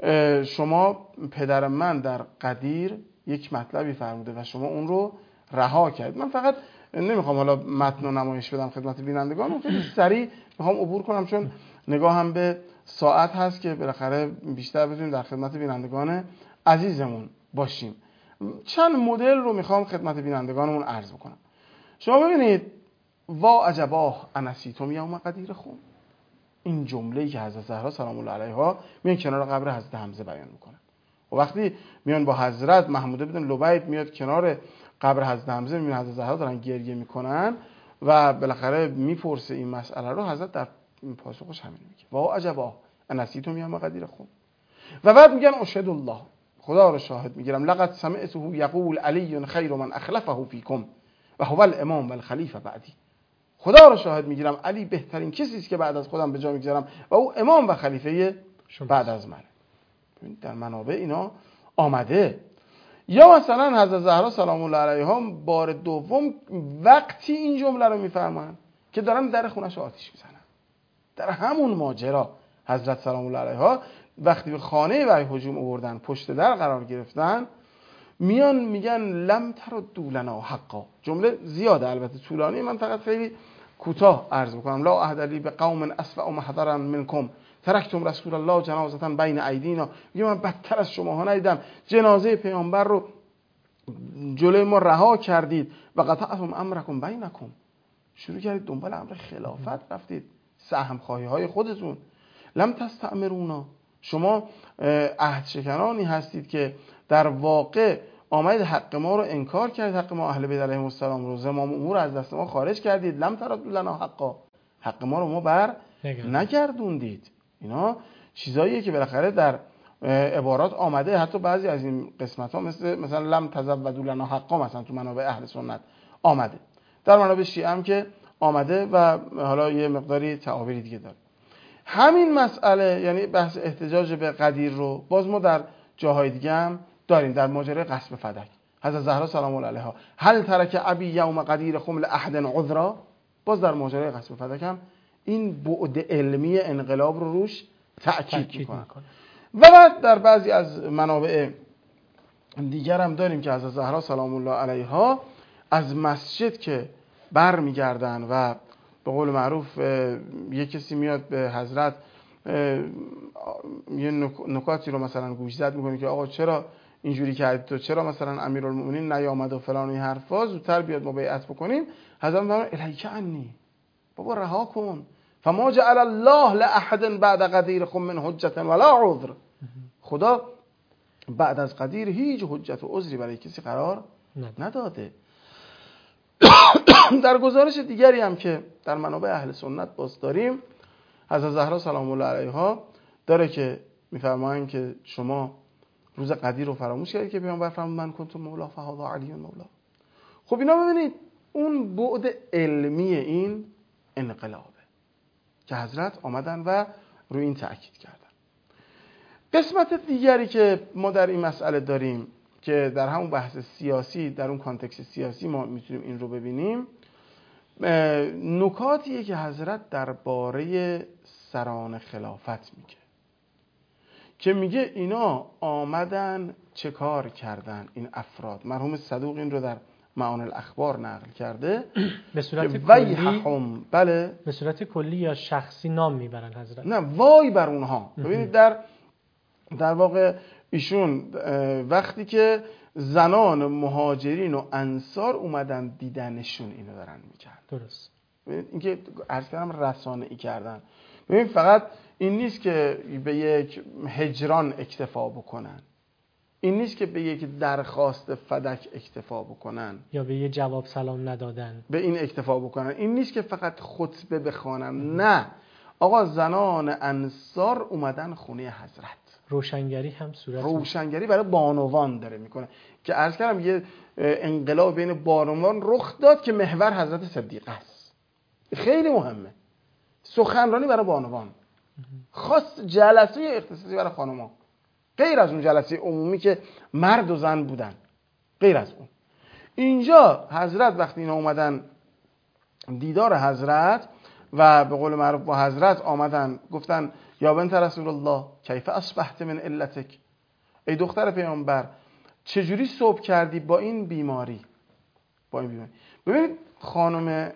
شما پدر من در قدیر یک مطلبی فرموده و شما اون رو رها کرد. من فقط نمیخوام حالا متن و نمایش بدم خدمت بینندگان، خیلی سریع میخوام عبور کنم چون نگاهم به ساعت هست که بالاخره بیشتر بتونیم در خدمت بینندگان عزیزمون باشیم. چند مدل رو میخوام خدمت بینندگانمون عرض بکنم. شما ببینید وا عجباه انسیتم یوم قدیر خون، این جمله‌ای که حضرت زهرا سلام الله علیها میان کنار قبر حضرت حمزه بیان میکنن و وقتی میان با حضرت محمود بن لبید میاد کنار قبر حضرت حمزه، میبینه حضرت زهرا دارن گریه میکنن و بالاخره میپرسه این مسئله رو، حضرت در پاسخش همین میگه وا عجباه انسیتم یوم قدیر خون. و بعد میگن اشهد الله، خدا رو شاهد میگیرم، لقد سمعته یقول علی خیر من اخلفه فیکم و هو الامام و الخلیفه بعدی. خدا رو شاهد میگیرم علی بهترین کسی است که بعد از خودم به جا میگذارم و او امام و خلیفه بعد از من. در منابع اینا آمده. یا مثلا حضرت زهرا سلام الله علیها بار دوم وقتی این جمله رو میفرمایند که دارن در خونش آتش میزنن. در همون ماجرا حضرت سلام الله علیها وقتی به خانه وحی هجوم آوردن، پشت در قرار گرفتن، میان میگن لم تردوا لنا حقا. جمله زیاده البته طولانی، من فقط خیلی کوتاه عرض میکنم. لا عهد لی بقوم اسوأ محضرا منکم ترکتم رسول الله جنازه بین ایدینا. میگه من بدتر از شماها ندیدم، جنازه پیامبر رو جلوی ما رها کردید و قطعتم امرکم بینکم، شروع کردید دنبال امر خلافت رفتید، سهم خواهی های خودتون. لم تستأمرونا، شما عهد شکنانی هستید که در واقع آمدید حق ما رو انکار کردید، حق ما اهل بیت علیهم السلام رو، زمام امور از دست ما خارج کردید. لم تردوا لنا حقا، حق ما رو ما بر نگردوندید. اینا چیزاییه که بالاخره در عبارات آمده. حتی بعضی از این قسمت ها مثلا لم تزودوا لنا حقا مثلا تو منابع اهل سنت آمده، در منابع شیعه هم که آمده و حالا یه مقداری تعابیری دیگه داره. همین مسئله یعنی بحث احتجاج به قدیر رو باز ما در جاهای دیگه هم داریم. در ماجرای غصب فدک حضرت زهرا سلام الله علیها هل ترک ابی یوم قدیر خمل احد عذرا، باز در ماجرای غصب فدک هم این بعد علمی انقلاب رو روش تأکید میکنه. و بعد در بعضی از منابع دیگر هم داریم که حضرت زهرا سلام الله علیها از مسجد که بر میگردن و به قول معروف یه کسی میاد به حضرت یه نکاتی رو مثلا گوش زد میکنه که آقا چرا اینجوری کردید تو، چرا مثلا امیرالمومنین نیامد و فلان این حرفا، زودتر بیاد ما بیعت بکنیم. حضرت میگه الیک عنی، بابا رها کن، فما جعل الله لاحد بعد قدیرکم من حجة ولا عذر. خدا بعد از قدیر هیچ حجت و عذری برای کسی قرار نداده. در گزارش دیگری هم که در منابع اهل سنت باز داریم، حضرت زهرا سلام الله علیها داره که میفرمایند که شما روز قدیر رو فراموش کردید که پیامبر فرمود من کنتم مولا فهذا علی مولا. خب اینا ببینید اون بعد علمی این انقلابه که حضرت آمدن و روی این تأکید کردن. قسمت دیگری که ما در این مسئله داریم که در همون بحث سیاسی، در اون کانتکست سیاسی ما میتونیم این رو ببینیم، نکاتیه که حضرت درباره سران خلافت میگه که میگه اینا آمدن چه کار کردن این افراد. مرحوم صدوق این رو در معانی الاخبار نقل کرده به صورت کلی. بله به صورت کلی یا شخصی نام میبرن حضرت؟ نه، وای بر اونها. ببینید در واقع ایشون وقتی که زنان مهاجرین و انصار اومدن دیدنشون اینو دارن میگن. درست. ببینید اینکه عرض کردم رسانه‌ای کردن. ببین فقط این نیست که به یک هجران اکتفا بکنن، این نیست که به یک درخواست فدک اکتفا بکنن یا به یه جواب سلام ندادن به این اکتفا بکنن، این نیست که فقط خطبه بخوانن. نه آقا، زنان انصار اومدن خونه حضرت. روشنگری هم صورت روشنگری برای بانوان داره میکنه که عرض کردم یه انقلاب بین بانوان رخ داد که محور حضرت صدیقه است. خیلی مهمه. سخنرانی برای بانوان، خاص جلسه اختصاصی برای خانم‌ها، غیر از اون جلسه عمومی که مرد و زن بودن، غیر از اون. اینجا حضرت وقتی اینا اومدن دیدار حضرت و به قول معروف با حضرت آمدن گفتن یا بنت رسول الله کیف اصبحت من علتک، ای دختر پیامبر چجوری صبح کردی با این بیماری؟ ببینید خانم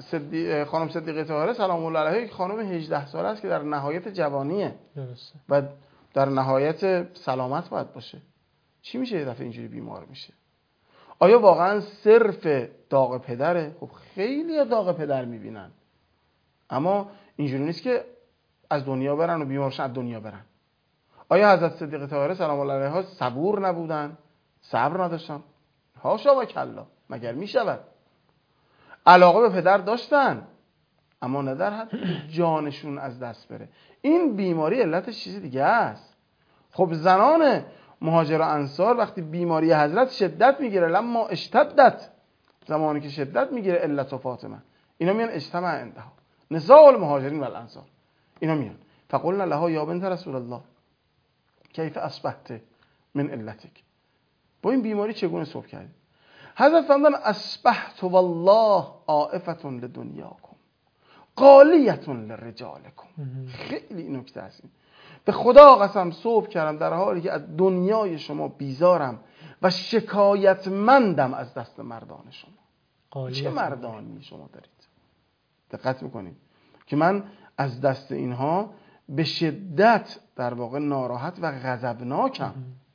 صدیقه طاهره سلام الله علیها یک خانم 18 ساله است که در نهایت جوانیه. درسته. و در نهایت سلامت باید باشه. چی میشه یه دفعه اینجوری بیمار میشه؟ آیا واقعا صرف داغ پدره؟ خب خیلی داغ پدر میبینن، اما اینجوری نیست که از دنیا برن و بیمارشن از دنیا برن. آیا حضرت صدیقه طاهره سلام الله علیها صبور نبودن؟ صبر نداشتن؟ حاشا و کلا، مگر میشود؟ علاقه به پدر داشتن، اما نه در حد جانشون از دست بره. این بیماری علتش چیز دیگه است. خب زنان مهاجر و انصار وقتی بیماری حضرت شدت میگیره، لما اشتدت، زمانی که شدت میگیره علت و فاطمه، اینا میان اجتماع عندها نساء المهاجرین و الانصار، اینا میان فقلنا لها یا بنت رسول الله کیف اصبحت من علتک، با این بیماری چگونه صبح کردید؟ حضرت فرمودن اصبحت والله عائفة لدنیاکم غالیة لرجالکم. خیلی نکته است. به خدا قسم صبح کردم در حالی که از دنیای شما بیزارم و شکایتمندم از دست مردان شما. چه مردانی شما دارید؟ دقت میکنید که من از دست اینها به شدت در واقع ناراحت و غضبناکم.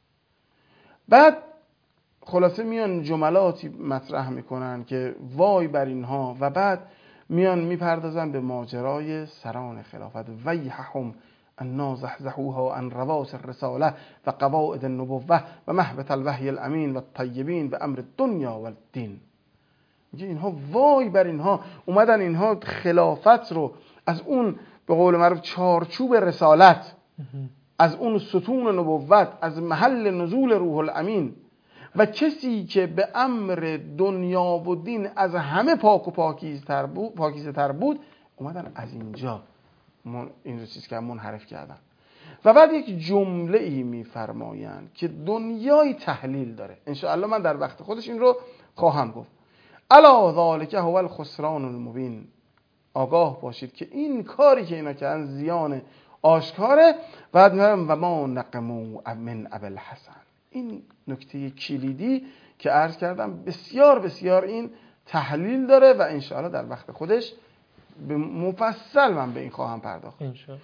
بعد خلاصه میان جملاتی مطرح میکنن که وای بر اینها و بعد میان میپردازن به ماجرای سران خلافت. ویحهم ان زحزحوها عن رواس الرساله و قواعد النبوه و محبط الوحی الامین و الطیبین و امر الدنیا و الدین. میگه اینها وای بر اینها، اومدن اینها خلافت رو از اون به قول معروف چارچوب رسالت، از اون ستون نبوت، از محل نزول روح الامین و کسی که به امر دنیا و دین از همه پاک و پاکیزه تر بود، اومدن از اینجا این رو چیز که منحرف کردن. و بعد یک جمله ای میفرمایند که دنیای تحلیل داره. انشاءالله من در وقت خودش این رو خواهم گفت. الا ذالک هو الخسران المبین. آگاه باشید که این کاری که اینا کردن زیان آشکاره. بعد میگم و ما نقموا من ابی الحسن. این نکته کلیدی که عرض کردم بسیار بسیار این تحلیل داره و انشاءالله در وقت خودش به مفصل من به این خواهم پرداخت.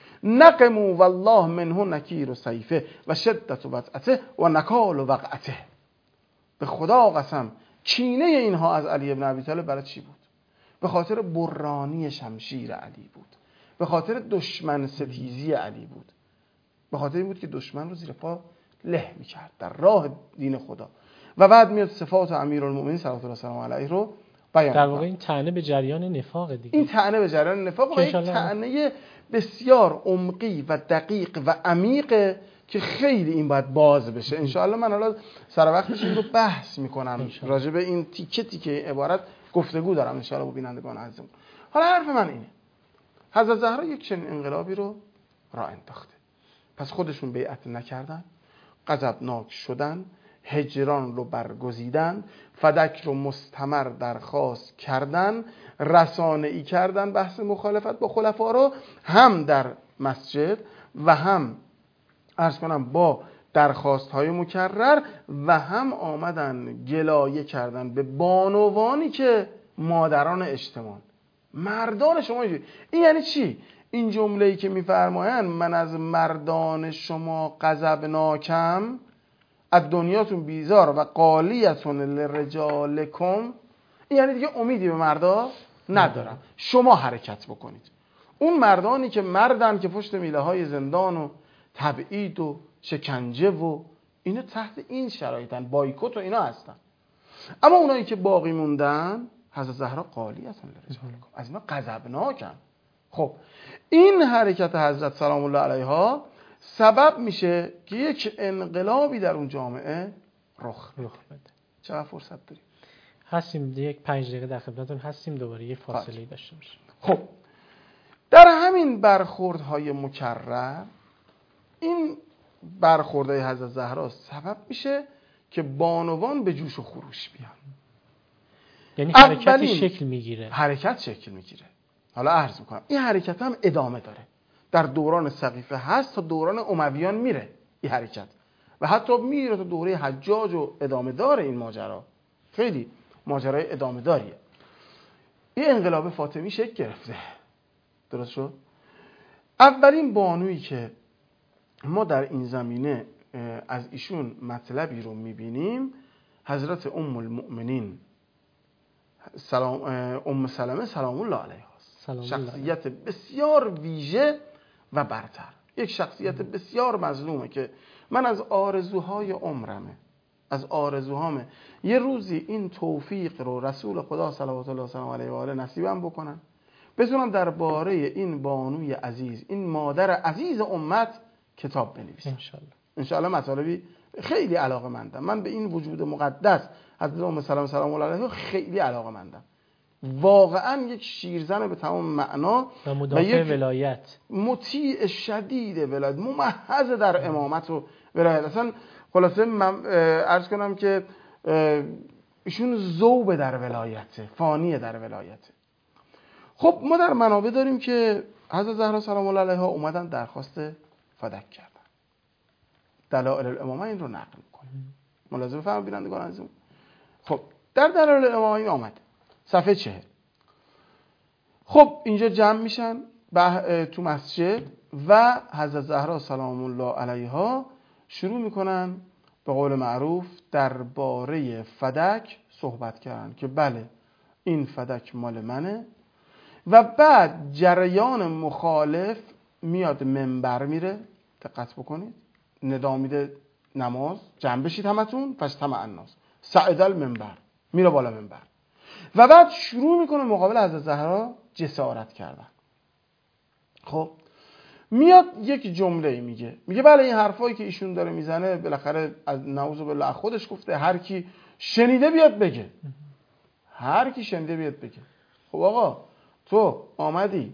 نقموا والله منه نکیر و سیفه و شدت و وضعته و نکال و وقعته. به خدا قسم کینه اینها از علی ابن ابی طالب برای چی بود؟ به خاطر برانی شمشیر علی بود، به خاطر دشمن ستیزی علی بود، به خاطر این بود که دشمن رو زیر پا له میکرد در راه دین خدا. و بعد میاد صفات امیرالمومنین صلوات الله سلام علیه رو بیان. در واقع این طعنه به جریان نفاق دیگه. این طعنه به جریان نفاق و یک طعنه بسیار عمقی و دقیق و عمیق که خیلی این باید باز بشه. انشاءالله من حالا سر وقتش این رو بحث میکنم، راجع به این تیکه تیکه عبارت گفتگو دارم انشاءالله با بینندگان عزیزم. حالا حرف من اینه، حضرت زهرا یک چنین انقلابی رو راه انداخته، پس خودشون بیعت نکردن، غضبناک شدن، هجران رو برگزیدن، فدک رو مستمر درخواست کردن، رسانه‌ای کردن بحث مخالفت با خلفا رو، هم در مسجد و هم عرض کنم با درخواست‌های مکرر، و هم آمدن گلایه کردن به بانوانی که مادران اجتماع، مردان شما. این یعنی چی؟ این جمله‌ای که می‌فرمایند من از مردان شما غضبناکم، از دنیاتون بیزار و قالیتون لرجالکم، این یعنی دیگه امیدی به مردا ندارم، شما حرکت بکنید. اون مردانی که مردن که پشت میله های زندان و تبعید و شکنجه و اینا تحت این شرایطن، بایکوت و اینا هستن. اما اونایی که باقی موندن، حضرت زهرا قالیتون لرجالکم، از اینا غضبناکن. خب این حرکت حضرت سلام الله علیها سبب میشه که یک انقلابی در اون جامعه رخ بده. چقدر فرصت داریم؟ هستیم یک 5 دقیقه در خدمتتون هستیم، دوباره یه فاصله داشته باشیم. خب در همین برخوردهای مکرر، این برخوردهای حضرت زهرا سبب میشه که بانوان به جوش و خروش بیان. یعنی حرکت شکل میگیره. حرکت شکل میگیره. حالا عرض میکنم این حرکت هم ادامه داره، در دوران سقیفه هست تا دوران امویان میره این حرکت، و حتی میره تا دوره حجاج و ادامه داره. این ماجرا خیلی ماجرای ادامه داریه. این انقلاب فاطمی شکل گرفته، درست شد؟ اولین بانویی که ما در این زمینه از ایشون مطلبی رو میبینیم حضرت ام المؤمنین ام سلمه سلام الله علیها. شخصیت بسیار ویژه و برتر، یک شخصیت بسیار مظلومه که من از آرزوهای عمرمه، از آرزوهامه یه روزی این توفیق رو رسول خدا صلوات الله وسلم علیه و آله نصیبم بکنن، بتونم درباره این بانوی عزیز، این مادر عزیز امت کتاب بنویسم. انشاءالله مطالبی خیلی علاقه‌مندم من به این وجود مقدس حضرت ام سلمه سلام الله علیها، خیلی علاقه‌مندم. واقعا یک شیرزن به تمام معنا و مدافع ولایت، مطیع شدید ولایت، ممحض در امامت و ولایت. اصلا خلاصه من عرض کنم که ایشون ذوب در ولایته، فانیه در ولایته. خب ما در منابع داریم که حضرت زهرا سلام الله علیها اومدن درخواست فدک کردن. دلائل الامامه این رو نقل میکنه. ملاحظه بفرمایید بینندگان عزیزم. خب در دلائل الامامه این آمد صفحه 40. خب اینجا جمع میشن تو مسجد و حضرت زهرا سلام الله علیها شروع میکنن به قول معروف درباره فدک صحبت کردن که بله این فدک مال منه. و بعد جریان مخالف میاد منبر میره، دقت بکنید، ندا میده نماز، جمع بشید همتون، پس طمع الناس، صعد المنبر، میره بالا منبر و بعد شروع میکنه مقابل حضرت زهرا جسارت کردن. خب میاد یک جمله میگه بله این حرفایی که ایشون داره میزنه بالاخره از نعوذ بالله خودش گفته، هر کی شنیده بیاد بگه، هر کی شنیده بیاد بگه. خب آقا تو آمدی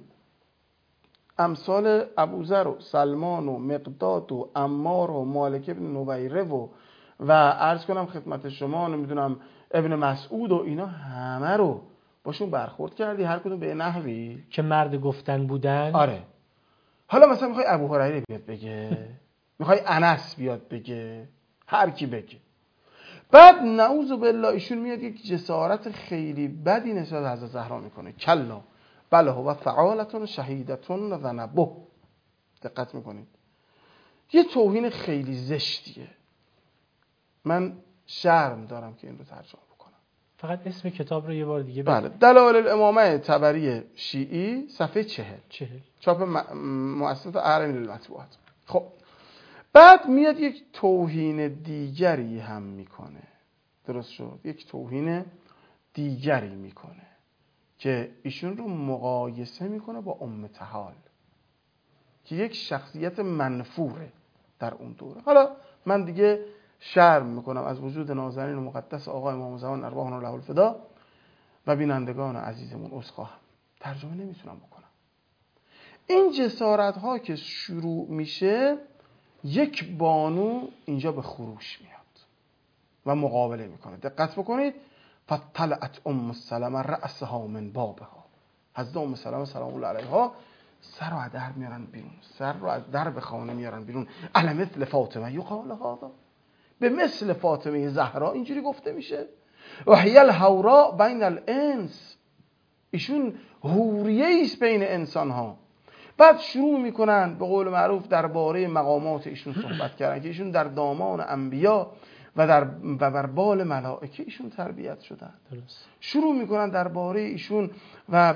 امثال ابوذر و سلمان و مقداد و عمار و مالک ابن نویره و عرض کنم خدمت شما نمیدونم ابن مسعود و اینا همه رو باشون برخورد کردی، هر کدوم به نحوی که مرد گفتن بودن. آره. حالا مثلا میخوای ابو هریره بیاد بگه، میخوای انس بیاد بگه، هر کی بگه. بعد نعوذ بالله ایشون میاد یک جسارت خیلی بدی نسبت به حضرت زهرا میکنه. کلا بله هو فعالتون شهیدتون و ذنبه. دقت میکنید یه توهین خیلی زشتیه. من شرم دارم که این رو ترجمه بکنم. فقط اسم کتاب رو یه بار دیگه بله دلائل الامامه طبری شیعی صفحه 40 چاپ مؤسسات اهرم للمطبوعات. خب بعد میاد یک توهین دیگری هم میکنه. درست شد؟ یک توهین دیگری میکنه که ایشون رو مقایسه میکنه با ام طحال که یک شخصیت منفوره در اون دوره. حالا من دیگه شرم میکنم از وجود نازنین مقدس آقا امام زمان ارواحنا له الفدا و بینندگان عزیزمون عذرخواهم، ترجمه نمیتونم بکنم. این جسارت ها که شروع میشه یک بانو اینجا به خروش میاد و مقابله میکنه. دقت بکنید فطلعت ام سلمة رأسها من بابها. حضرت ام سلمة سلام الله علیها سر رو از در میارن بیرون، سر رو از در خانه میارن بیرون. الا مثل فاطمه یقال هذا، به مثل فاطمه زهرا اینجوری گفته میشه. و هی الحوراء بین الانس، ایشون حوریه است بین انسان ها. بعد شروع میکنن به قول معروف درباره مقامات ایشون صحبت کردن که ایشون در دامان انبیا و بر بال ملائکه ایشون تربیت شدن. درست. شروع میکنن درباره ایشون و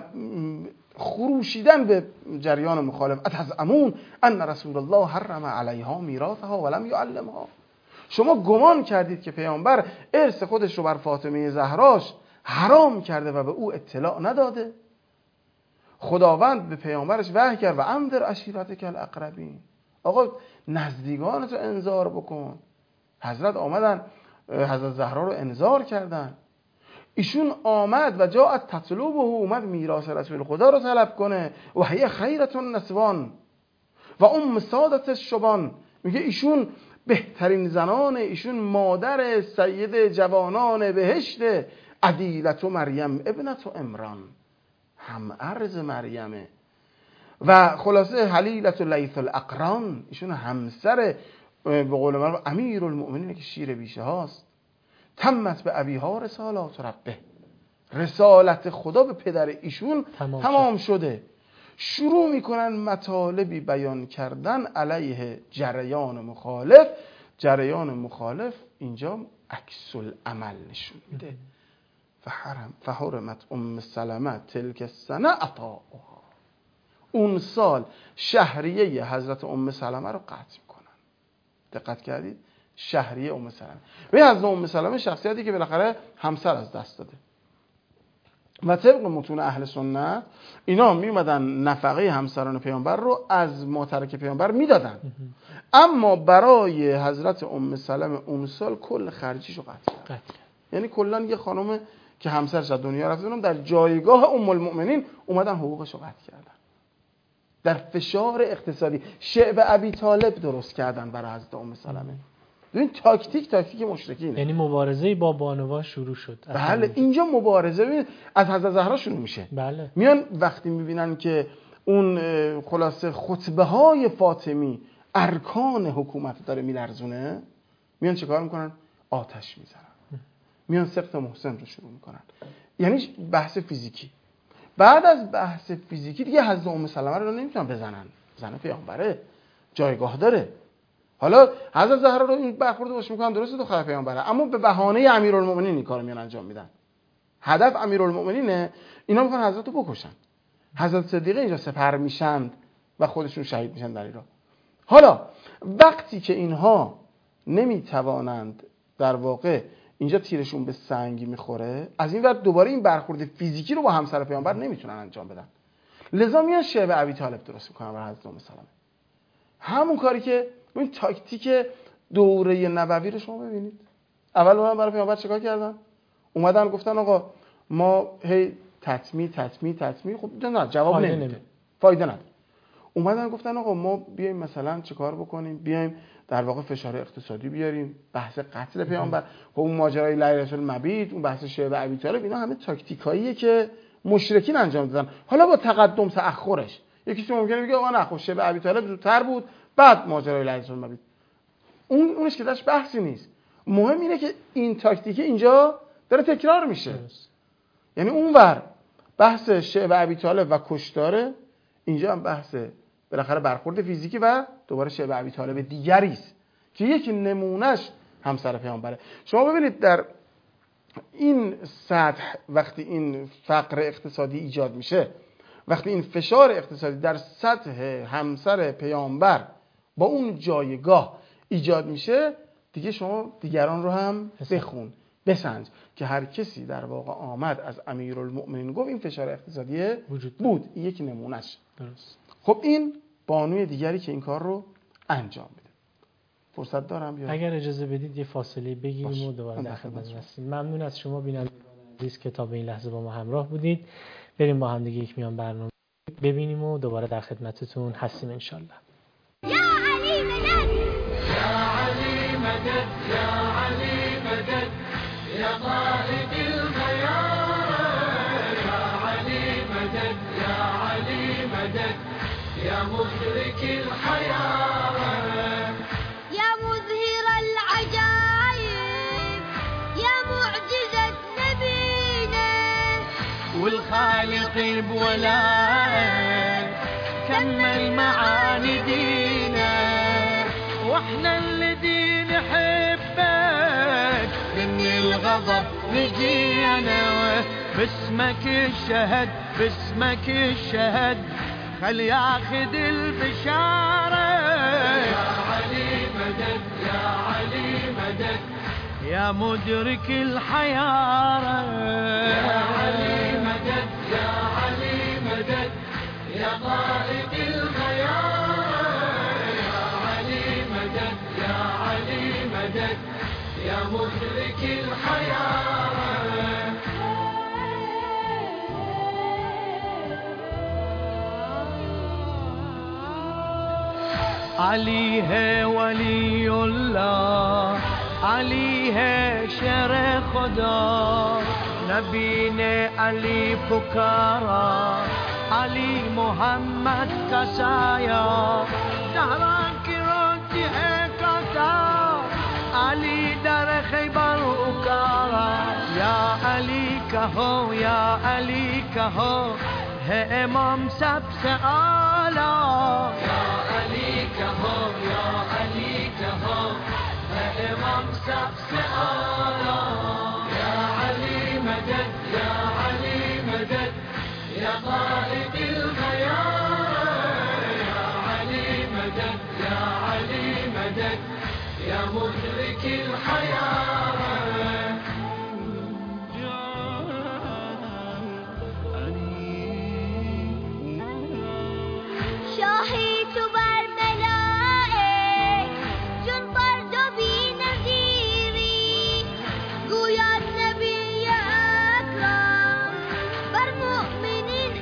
خروشیدن به جریان مخالف. اتزعمون ان رسول الله حرم علیها میراثها ولم یعلمها. شما گمان کردید که پیامبر ارث خودش رو بر فاطمه زهراش حرام کرده و به او اطلاع نداده؟ خداوند به پیامبرش وحی کرد و انذر عشیرتک الاقربین، آقا نزدیکانتو انذار بکن. حضرت آمدن حضرت زهرا رو انذار کردن. ایشون آمد و جاءت تطلبه، اومد میراث رسول خدا رو طلب کنه. و هی خیرة النسوان و ام سادة الشبان، میگه ایشون بهترین زنان، ایشون مادر سید جوانان بهشت، عدیلة مریم ابنة عمران، هم ارز مریمه. و خلاصه حلیلة لیث الاقران، ایشون همسر به قول معروف امیر المؤمنین که شیر بیشه هاست. تمت به ابیها رسالات ربه، رسالت خدا به پدر ایشون تمام شده. شروع میکنن مطالبی بیان کردن علیه جریان مخالف. جریان مخالف اینجا عکس العمل نشون میده. فحرمت ام سلمة تلک السنه عطاؤها، اون سال شهریه حضرت ام سلمة رو قطع میکنن. دقت کردید؟ شهریه ام سلمة. و حضرت ام سلمة شخصیتی که بالاخره همسر از دست داده و طبق متون اهل سنت اینا می اومدن نفقه همسران پیامبر رو از ماترک پیامبر میدادن، اما برای حضرت ام سلمة اون سال کل خرجیشو قطع کرد. یعنی کلا یه خانم که همسرش از دنیا رفته در جایگاه ام المؤمنین اومدن حقوقشو قطع کردن. در فشار اقتصادی شعب ابی طالب درست کردن برای حضرت ام سلمة. ببین تاکتیک مشرکینه. یعنی مبارزه با بانوان شروع شد. بله اینجا مبارزه ببین از حضرت زهرا شروع میشه. بله. میان وقتی میبینن که اون خلاصه خطبه های فاطمی ارکان حکومت داره میلرزونه، میان چه کار میکنن؟ آتش میزنن. میان سقط محسن رو شروع میکنن. یعنی بحث فیزیکی. بعد از بحث فیزیکی دیگه حضرت ام سلمه رو نمیتونن بزنن. زن پیامبره، جایگاه داره. حالا حضرت زهرا رو این برخورد باش میکنن، درسته دختر پیامبره، اما به بهانه امیرالمومنین این کارو میان انجام میدن. هدف امیرالمومنینه، اینا میخوان حضرت رو بکشن. حضرت صدیقه اینجا سپر میشن و خودشون شهید میشن در ایران. حالا وقتی که اینها نمیتوانند در واقع اینجا تیرشون به سنگ میخوره، از این ور دوباره این برخورد فیزیکی رو با همسر پیامبر نمیتونن انجام بدن، لذا میان شعب ابی طالب درست میکنن برای حضرت ام سلمه. همون کاری که این تاکتیک دوره نبوی رو شما ببینید. اول اومدن برای پیامبر چیکار کردن؟ اومدن گفتن آقا ما هی تطمیع خب نه جواب نمیده، فایده نداره. اومدن گفتن آقا ما بیایم مثلا چیکار بکنیم، بیایم در واقع فشار اقتصادی بیاریم، بحث قتل پیامبر، خب اون ماجرای لیلة المبیت، اون بحث شعب ابی طالب، اینا همه تاکتیکاییه که مشرکین انجام دادن. حالا با تقدم تأخرش یکیش ممکنه بگه آقا نه خب شعب ابی طالب زودتر بود بعد ماجرای لیلة المبیت، اونش که درش بحثی نیست. مهم اینه که این تاکتیک اینجا داره تکرار میشه. یعنی اونور بحث شعب ابی طالب و کشتاره، اینجا هم بحث بالاخره برخورد فیزیکی و دوباره شعب ابی طالب دیگری است که یک نمونهش همسر پیامبره. شما ببینید در این سطح وقتی این فقر اقتصادی ایجاد میشه، وقتی این فشار اقتصادی در سطح همسر پیامبر با اون جایگاه ایجاد میشه، دیگه شما دیگران رو هم بخون بسنج که هر کسی در واقع آمد از امیرالمؤمنین گفت این فشار اقتصادی بود، این یک نمونهش. درست. خب این بانوی دیگری که این کار رو انجام میده. فرصت دارم یا اگر اجازه بدید یه فاصله بگیریم و دوباره در خدمت هستیم. ممنون از شما بینندگان عزیز که تا به این لحظه با ما همراه بودید. بریم با هم دیگه یک میان برنامه ببینیم و دوباره در خدمتتون هستیم ان شاء الله. یا علی مدد، یا علی مدد، یا علی مدد، یا قائد الخيار، یا علی مدد، یا علی مدد، یا مدرك الحياة، یا مظهر العجائب، یا معجزة نبينا، والخالق بولائك كمل معاني دينا، واحنا الذي نحبك من الغضب نجينا، باسمك الشهد باسمك الشهد خل ياخذ البشارة، يا علي مدد يا علي مدد يا مدرك الحيارة، يا علي مدد يا علي مدد يا قائد الخيار، يا علي مدد يا علي مدد يا مدرك الحيارة. علی ہے ولی اللہ، علی ہے شر خدا، نبی نے علی پکارا، علی محمد کا سایہ، زہرا کی روزی ہے کاتا، علی در خیبر اکارا، یا علی کہو یا علی کہو ہے امام سب سے اعلیٰ، یا علی کہو یا علی کہو ہے امام سب سے اعلیٰ، یا علی مدد یا علی مدد یا قائد الخيار، یا علی مدد یا علی مدد یا مدرک الحیار. شاهی تو بر ملائک چون فرد و بی نظیری، گویا نبی اکرم بر مؤمنین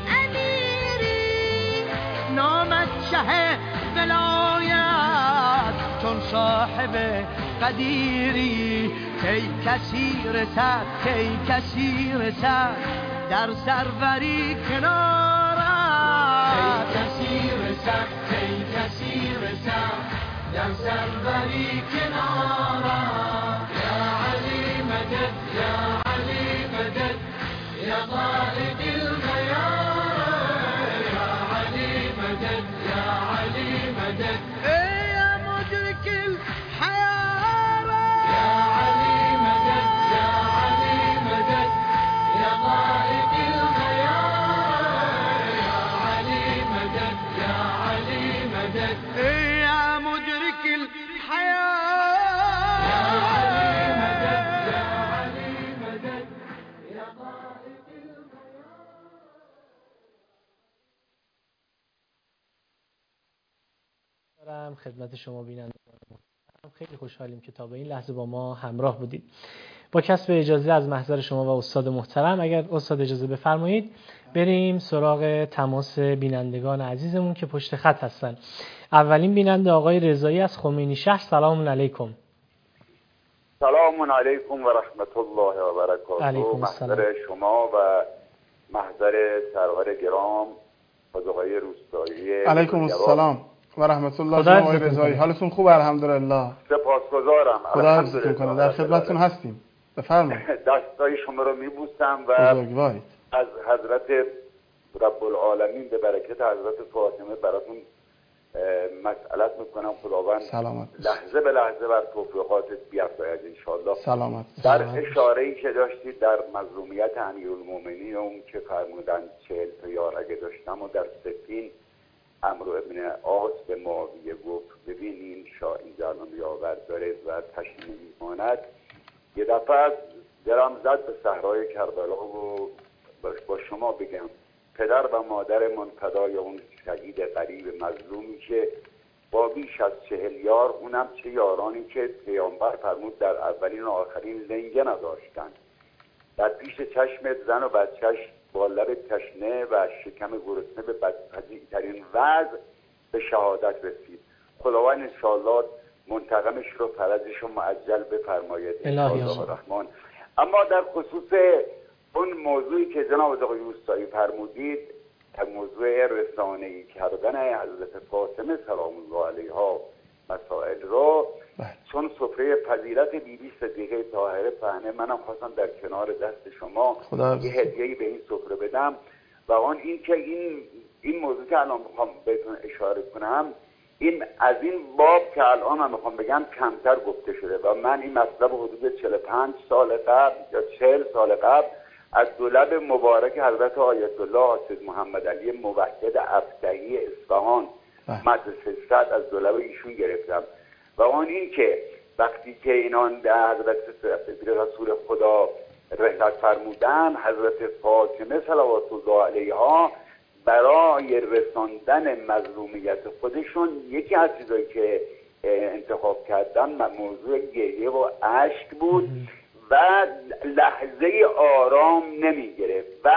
امیری، نامت شه ولایت چون صاحب قدیری. کی کسی رسد کی کسی رسد در سروری کنارت. کی کسی رسد کی کسی رسد در سروری کنارت. یا علی مدد یا علی مدد یا قائد الغیار. یا علی مدد یا علی مدد یا مدرك الحيارة. يا علي مدد يا علي مدد يا قائد الغيار. يا علي مدد يا علي مدد يا مدرك الحياة. يا علي مدد يا علي مدد يا قائد الغیار. خدمت شما بینندگان خیلی خوشحالیم که تا به این لحظه با ما همراه بودید. با کسب اجازه از محضر شما و استاد محترم، اگر استاد اجازه بفرمایید بریم سراغ تماس بینندگان عزیزمون که پشت خط هستن. اولین بیننده آقای رضایی از خمینی شهر. سلام علیکم. سلام علیکم و رحمت الله و برکاته. محضر شما و محضر سرور گرام آقای روستایی. علیکم السلام و رحمت الله. جناب آقای رضایی حالتون خوبه؟ الحمدلله. سپاسگزارم. خدا حفظتون کنه. در خدمتتون هستیم. بفرمایید. دستای شما رو میبوسم و از حضرت رب العالمین به برکت حضرت فاطمه براتون مسئلت میکنم خداوند لحظه به لحظه بر توفیقاتت بیفزاید ان شاءالله. سلامت. در اشاره‌ای که داشتید در مظلومیت امیرالمومنین اون که فرمودن 40 تا یار اگه داشتم و در سفین عمرو ابن عاص به معاویه گفت ببین این شاه اینجا الان یاور داره و تشنه میماند. یه دفعه دلم زد به صحرای کربلا و با شما بگم پدر و مادرمان فدای اون شهید غریب مظلومی که با بیش از 40 یار، اونم چه یارانی که پیامبر فرمود در اولین و آخرین لنگه نداشتن، در پیش چشم زن و بچهش با لب تشنه و شکم گرسنه به بدپذیرترین وضع به شهادت رسید. خداوند انشاءالله منتقمش رو فرجش رو معجل بفرماید انشاءالله الرحمن. اما در خصوص اون موضوعی که جناب آقای روستایی فرمودید، موضوع رسانه‌ای کردن حضرت فاطمه سلام الله علیها مسائل رو، چون سفره فضیلت بیبی صدیقه طاهره پهنه، منم خواستم در کنار دست شما یه هدیه‌ای به این سفره بدم و آن این که این موضوع که الان میخوام بهتون اشاره کنم، این از این باب که الان من میخوام بگم کمتر گفته شده و من این مطلب حدود 45 سال قبل یا 40 سال قبل از دولب مبارک حضرت آیت الله سید محمد علی موحد ابطحی اصفهان مدرسه صد از دولب ایشون گرفتم و آن این که وقتی که اینان در حضرت رسول خدا رحلت فرمودن، حضرت فاطمه صلوات الله علیها برای رساندن مظلومیت خودشون یکی از چیزایی که انتخاب کردن موضوع گریه و اشک بود و لحظه آرام نمی گرفت و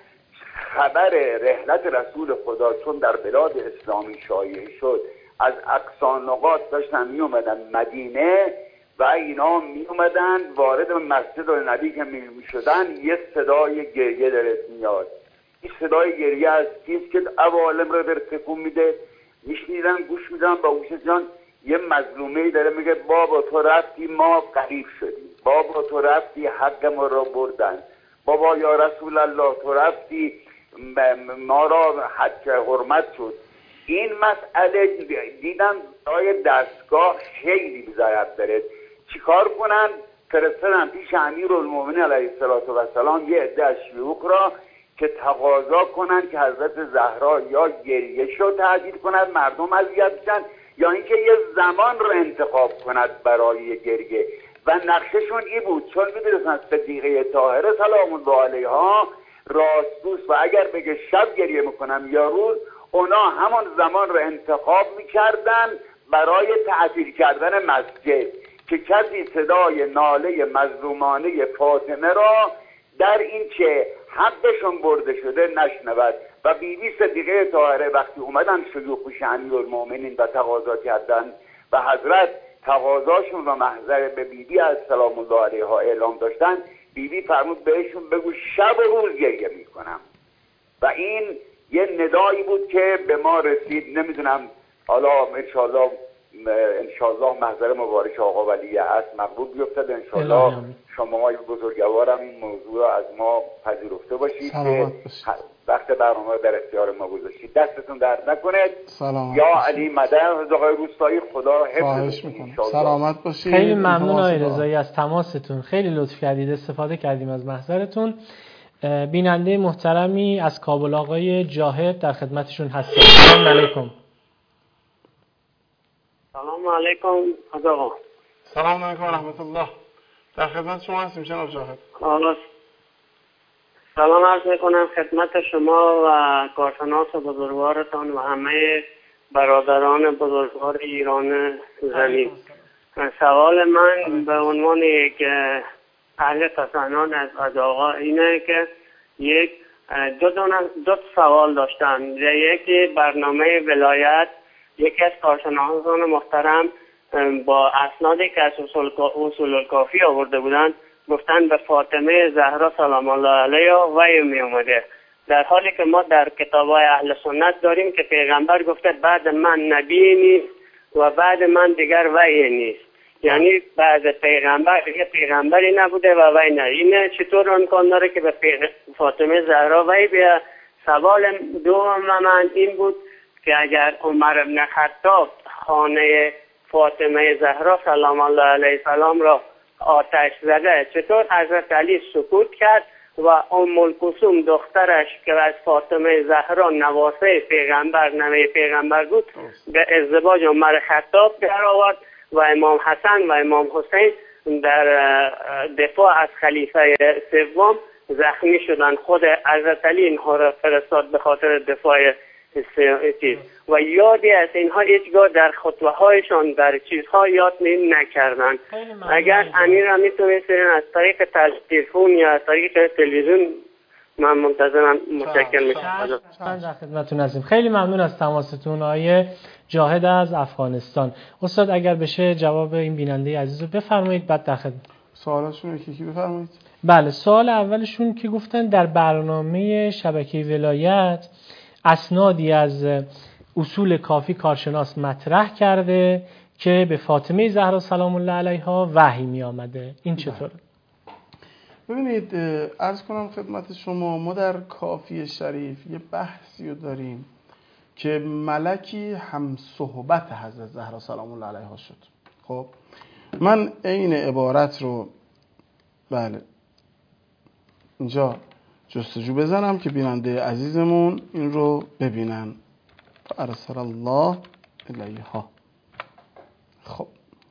خبر رحلت رسول خدا چون در بلاد اسلامی شایع شد، از اقصا نقاط داشتن می اومدن مدینه و اینا می اومدن وارد مسجد نبی که می شدن، یه صدای گریه درت میاد. این صدای گریه از کیست که عوالم رو در تکون میده؟ میشنیدن، گوش میدن با گوش جان یه مظلومه‌ای داره میگه بابا تو رفتی ما غریب شدیم، بابا تو رفتی حق ما را بردن، بابا یا رسول الله تو رفتی ما را حق حرمت شد. این مسئله دیدن برای دستگاه خیلی ضرر داره. چیکار کنن؟ فرستادن پیش امیرالمومنین علیه السلام یه عده از شیوخ را که تقاضا کنن که حضرت زهرا یا گریه رو تعدیل کند مردم اذیت بشن یا اینکه یه زمان رو انتخاب کند برای گریه و نقششون این بود، چون می‌دونستن صدیقه طاهره سلام الله علیها راستوس و اگر بگه شب گریه میکنم یا روز، اونا همون زمان رو انتخاب میکردن برای تعطیل کردن مسجد که کسی صدای ناله مظلومانه فاطمه را در این که حقشون برده شده نشنود. و بیبی صدیقه طاهره وقتی اومدن شیوخ امیرالمومنین و تقاضا کردن و حضرت تقاضاشون و محضر به بیبی از سلام الله علیها اعلام داشتن، بیبی فرمود بهشون بگو شب و روز گریه میکنم. و این یه ندایی بود که به ما رسید. نمیدونم حالا انشالله محضر مبارک آقا ولی هست مقبول بیفتد. انشالله شما بزرگوارم این موضوع را از ما پذیرفته باشید که وقت برنامه در اختیار ما گذاشتید. دستتون درد نکنه. یا علی مدد آقای روستایی، خدا حفظتون کنه. سلامت باشید. خیلی ممنون آقای رضایی از تماستون، خیلی لطف کردید، استفاده کردیم از محضرتون. بیننده محترمی از کابل آقای جاهد در خدمتشون هستیم. سلام علیکم. سلام علیکم آقا. سلام علیکم رحمت الله. در خدمت شما هستیم جناب جاهد. سلام عرض میکنم خدمت شما و کارشناس بزرگوارتان و همه برادران بزرگوار ایران زمین. سوال من به عنوان یک اهل تسنن از آقا اینه که دو سوال داشتم. یکی برنامه ولایت، یکی از کارشناسان محترم با اسنادی که از اصول الکافی آورده بودن گفتن به فاطمه زهرا سلام الله علیها وحی می اومده، در حالی که ما در کتاب‌های اهل سنت داریم که پیغمبر گفته بعد من نبی نیست و بعد من دیگر وحی نیست. یعنی بعد پیغمبر دیگه پیغمبری نبوده و وحی نه. این چطور امکان داره که به فاطمه زهرا وحی بیاد؟ سوال دوم من این بود که اگر عمر بن خطاب خانه فاطمه زهرا سلام الله علیه السلام را آتش زده، چطور حضرت علی سکوت کرد و ام کلثوم دخترش که از فاطمه زهرا نواسه پیغمبر نوه پیغمبر بود به ازدواج عمر خطاب در آورد و امام حسن و امام حسین در دفاع از خلیفه سوم زخمی شدن. خود حضرت علی اینها را فرستاد به خاطر دفاع و یادی از اینها هیچگاه در خطبه هایشان در چیزها یاد نکردن. اگر امیر را میتونستین از طریق تلفن یا از طریق تلویزیون، من منتظرم. متشکرم. من در خدمتتون هستیم. خیلی ممنون از تماستون آقای جاهد از افغانستان. استاد اگر بشه جواب این بیننده عزیز رو بفرمایید، بعد در خدمت سوالشون رو یکی بفرمایید. بله، سوال اولشون که گفتن در برنامه شبکه ولایت اسنادی از اصول کافی کارشناس مطرح کرده که به فاطمه زهرا سلام الله علیها وحی می آمده. این چطوره؟ ببینید عرض کنم خدمت شما، ما در کافی شریف یه بحثی رو داریم که ملکی هم صحبت حضرت زهرا سلام الله علیها شد. خب من این عبارت رو بله اینجا جستجو بزنم که بیننده عزیزمون این رو ببینن. ارسل الله الیها. خب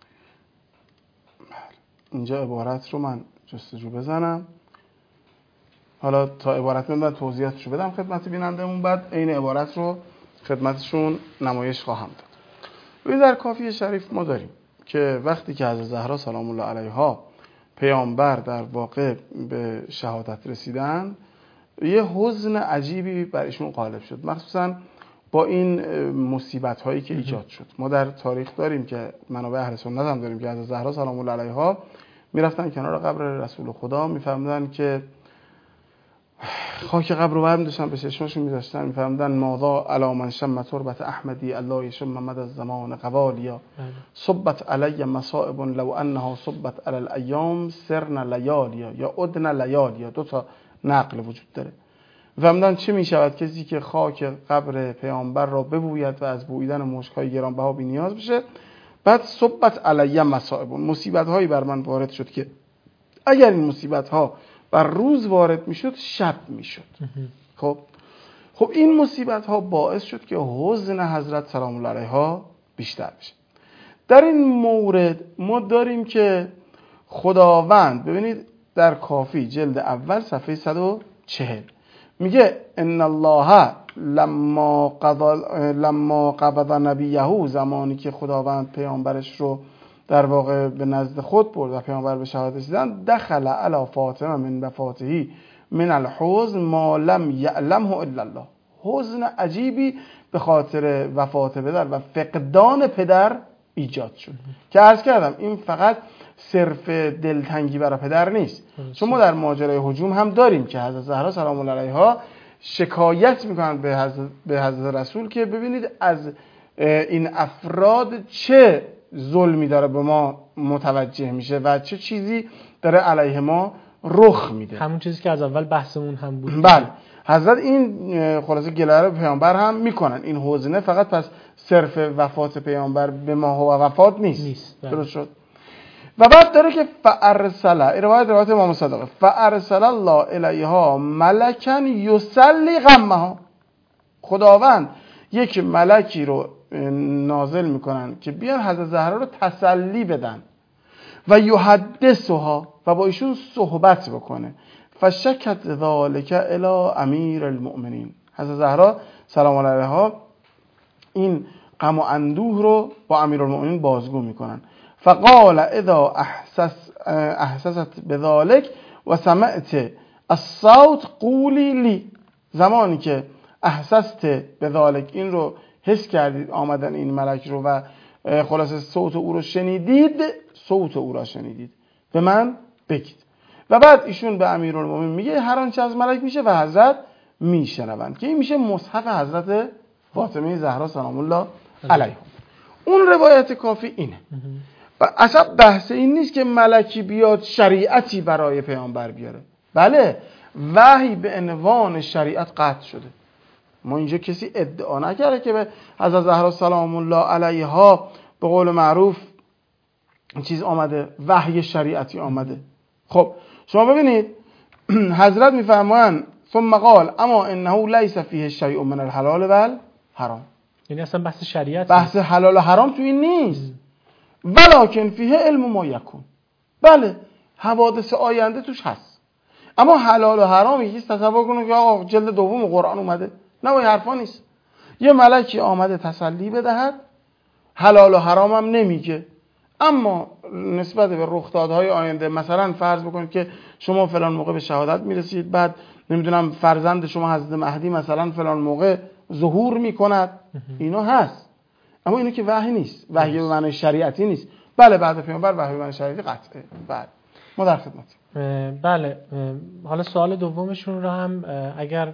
اینجا عبارت رو من جستجو بزنم، حالا تا عبارت من توضیحاتشو بدم خدمت بینندهمون، بعد این عبارت رو خدمتشون نمایش خواهم داد. ببین در کافی شریف ما داریم که وقتی که حضرت زهرا سلام الله علیها پیامبر در واقع به شهادت رسیدن، یه حزن عجیبی بر ایشون غالب شد، مخصوصا با این مصیبت هایی که ایجاد شد. ما در تاریخ داریم که منابع اهل سنت هم داریم که حضرت زهرا سلام الله علیها میرفتن کنار قبر رسول خدا، میفهمدن که خاک قبر رو برمی داشتن به چشماشون میذاشتن، میفهمدن ماذا علی من شم تربت احمدی الله یشم مد الزمان قوالیا صبت علی مصائب لو انها صبت علی الایام سرن لیالیا یا ادن لیالیا. دو تا نقل وجود داره. فهمدن چه میشود کسی که خاک قبر پیامبر را ببوید و از بویدن مشک‌های گرانبها بی نیاز بشه. بعد صبت علی مصائب، مصیبت هایی بر من وارد شد که اگر این مصیبت ها بر روز وارد میشد شب میشد. خب این مصیبت ها باعث شد که حزن حضرت سلام الله علیها بیشتر بشه. در این مورد ما داریم که خداوند، ببینید در کافی جلد اول صفحه 140 میگه ان الله لما قبض نبیه، زمانی که خداوند پیامبرش رو در واقع به نزد خود برد و پیامبر به شهادت رسیدن، دخل علی فاطمه من وفاته من الحزن ما لم یعلمه الا الله. حزن عجیبی به خاطر وفات پدر و فقدان پدر ایجاد شد. که عرض کردم این فقط صرف دلتنگی برای پدر نیست، چون ما در ماجرای هجوم هم داریم که حضرت زهرا سلام الله علیها شکایت میکنن به حضرت رسول که ببینید از این افراد چه ظلمی داره به ما متوجه میشه و چه چیزی داره علیه ما رخ میده. همون چیزی که از اول بحثمون هم بود. بله، حضرت این خلاصه گله رو پیامبر هم میکنن. این حزنه فقط پس صرف وفات پیامبر به ما و وفات نیست. درست شد. و بعد داره که فارسل، روایت امام صادق، فارسل الله الیها ملکا یسلی غمها، خداوند یک ملکی رو نازل میکنن که بیان حضرت زهرا رو تسلی بدن و یحدثها و با ایشون صحبت بکنه. فشکت ذالک الی امیر المؤمنین، حضرت زهرا سلام الله علیها این غم و اندوه رو با امیرالمؤمنین بازگو میکنن. فقال اذا احسست بذالک و سمعت الصوت قولی لی، زمانی که احسست بذالک، این رو حس کردید آمدن این ملک رو و خلاصه صوت او رو شنیدید، به من بگید. و بعد ایشون به امیرالمومنین میگه هر آنچه از ملک میشه و حضرت میشنوند، که این میشه مصحف حضرت فاطمه زهرا سلام الله علیها. اون روایت کافی اینه. و اصلا بحث این نیست که ملکی بیاد شریعتی برای پیامبر بیاره. بله، وحی به عنوان شریعت قطع شده. ما اینجا کسی ادعا نکرده که به حضرت زهرا سلام الله علیها به قول معروف چیز آمده، وحی شریعتی آمده. خب شما ببینید حضرت میفرمایند ثم قال اما انه لیس فیه شیء من الحلال والحرام، یعنی اصلا بحث شریعت، بحث حلال و حرام تو این نیست. ولکن فیه علم ما یکون، بله حوادث آینده توش هست، اما حلال و حرام یکیست تصور کنه که آقا جلد دوم قرآن اومده، نه این حرفا نیست. یه ملکی آمده تسلی بدهد، حلال و حرام هم نمیگه، اما نسبت به رخدادهای آینده، مثلا فرض بکنید که شما فلان موقع به شهادت میرسید، بعد نمیدونم فرزند شما حضرت مهدی مثلا فلان موقع ظهور میکند، اینا هست، اما اینو که وحی نیست، وحی به معنی شریعتی نیست. بله بعد پیامبر وحی به معنی شریعتی قطعه. بله ما در خدمتیم. بله، حالا سوال دومشون رو هم اگر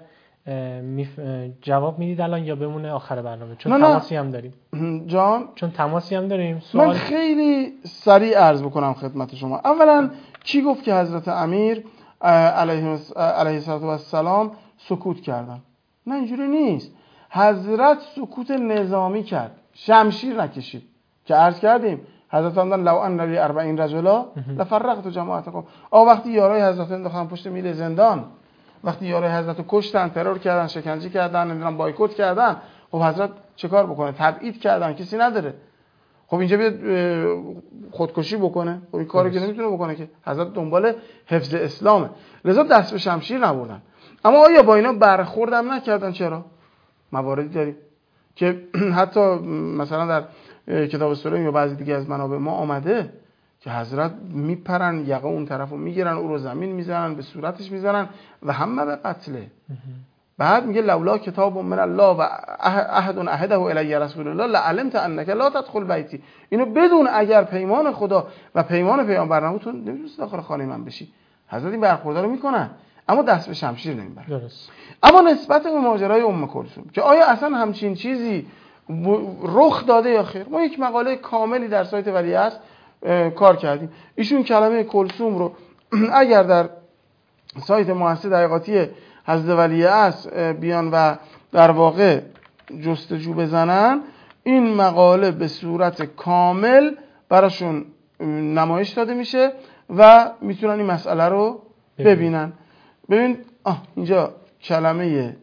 جواب میدید الان یا بمونه آخر برنامه، چون تماسی هم داریم. جان، چون تماسی هم داریم. من خیلی سریع عرض بکنم خدمت شما. اولا کی گفت که حضرت امیر علیه السلام سکوت کردن؟ نه اینجوری نیست. حضرت سکوت نظامی کرد، شمشیر نکشید که عرض کردیم. حضرت فرمودن لو ان لی 40 رجلا لفرقت جماعتکم. وقتی یارای حضرت انداختن پشت میل زندان، وقتی یارای حضرت رو کشتن، ترور کردن، شکنجه کردن، نمیدونم بایکوت کردن، خب حضرت چه کار بکنه؟ تبعید کردن، کسی نداره. خب اینجا بیاد خودکشی بکنه؟ خب این کاری که نمیتونه بکنه که. حضرت دنبال حفظ اسلامه، لذا دست به شمشیر نبردن. اما آیا با اینا برخوردم نکردن؟ چرا؟ مواردی داریم که حتی مثلا در کتاب سوره یا بعضی دیگه از منابع ما آمده که حضرت میپرن یقه اون طرفو میگیرن، او رو زمین میزنن، به صورتش میزنن و همه به قتله. بعد میگه لولا کتاب من الله و احد احده الی رسول الله لعلمت انک لا تدخل بیتی. اینو بدون اگر پیمان خدا و پیمان پیامبر نبود تو نمیتونی داخل خانه من بشی. حضرت این برخوردارو میکنن اما دست به شمشیر نمیبرن. درست. اما نسبت به ماجرای ام کلثوم که آیا اصلا همچین چیزی رخ داده یا خیر، ما یک مقاله کاملی در سایت ولیعصر کار کردیم. ایشون کلمه کلثوم رو اگر در سایت مؤسسه دقیقاتی حضرت ولیعصر بیان و در واقع جستجو بزنن، این مقاله به صورت کامل براشون نمایش داده میشه و میتونن این مسئله رو ببینن. ببین اینجا کلمه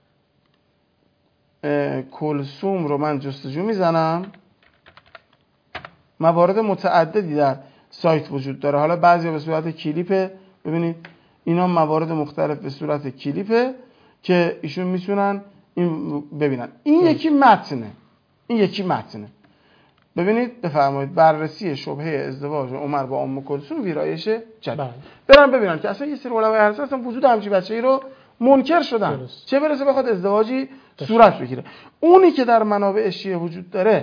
کلثوم رو من جستجو میزنم، موارد متعددی در سایت وجود داره. حالا بعضی به صورت کلیپه، ببینید اینا موارد مختلف به صورت کلیپه که ایشون میتونن این ببینن. این یکی متنه. ببینید بفرمایید بررسی شبهه ازدواج عمر با ام کلثوم ویرایش جدید. برن ببینن که اصلا یه سری علمای ارسطو اصلا وجود همچین بچه‌ای رو منکر شدن، چه برسه بخواد ازدواجی صورت بگیره. اونی که در منابع شیعه وجود داره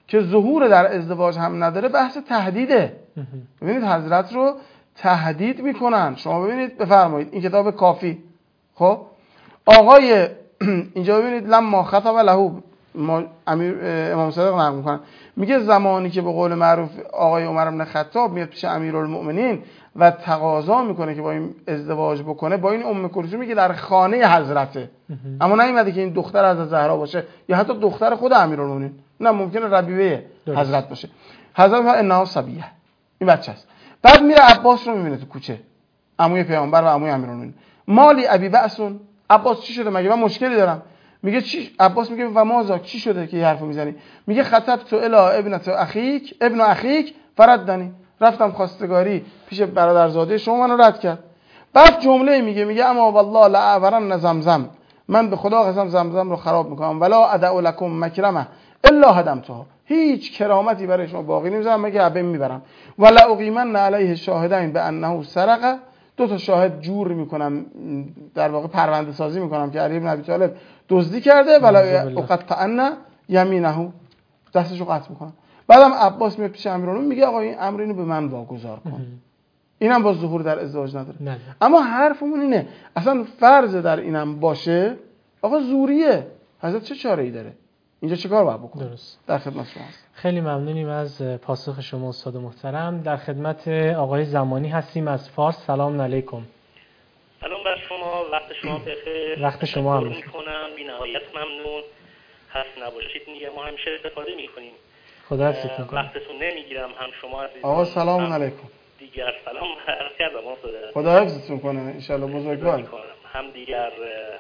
که ظهور در ازدواج هم نداره بحث تهدیده. ببینید حضرت رو تهدید میکنن. شما ببینید، بفرمایید این کتاب کافی. خب آقای اینجا ببینید لما خطب له امام صادق نقل میکنن، میگه زمانی که به قول معروف آقای عمر بن خطاب میاد پیش امیرالمؤمنین و تقاضا میکنه که با این ازدواج بکنه، با این ام کلثومی که در خانه حضرته، اما نیومده که این دختر حضرت زهرا باشه یا حتی دختر خود امیرالمؤمنین، نه ممکنه ربیبه حضرت باشه. حضرت میگه انها صبیه، این بچه است. بعد میره عباس رو میبینه تو کوچه، عموی پیامبر و عموی امیرالمؤمنین. مالی ابی بأسون، عباس چی شده؟ مگه من مشکلی دارم؟ میگه چی؟ عباس میگه و ماذا، چی شده که این حرفو میزنی؟ میگه خطبت الی ابن اخیک فردنی، رفتم خواستگاری پیش برادرزاده شما، منو رد کرد. بعد جمله میگه اما والله لأعورن زمزم، من به خدا قسم زمزم رو خراب میکنم، ولا ادع لكم مکرمه الا هدمتها، هیچ کرامتی برای شما باقی نمیذارم مگه ابم میبرم. ولا اقیمن علیه شاهدین بانه سرق، دو تا شاهد جور میکنم، در واقع پرونده سازی میکنم که علی بن ابی طالب دزدی کرده، ولا اقطعن یمینه، دستشو قطع میکنم. بعدم عباس میاد پیش امیرالمومنین میگه آقا این امر اینو به من واگذار کن. اینم با ظهور در ازدواج نداره. اما حرفمون اینه اصلا فرض در اینم باشه آقا زوریه، حضرت چه چاره‌ای داره؟ اینجا چیکار باید بکنه؟ درست. در خدمت شما هستم. خیلی ممنونیم از پاسخ شما استاد محترم. در خدمت آقای زمانی هستیم از فارس. سلام علیکم. سلام بر شما، وقت شما بخیر. وقت شما هم بخیر. میکنم بی‌نهایت ممنون. هست نباشید میگه ما همیشه استفاده میکنیم. خدا حفظتون کنه. وقتتون نمیگیرم، هم شما عزیزان. آقا سلام علیکم. دیگر سلام عرض کردم استاد. خدا حفظتون کنه ان شاء الله. بزرگوار. هم دیگر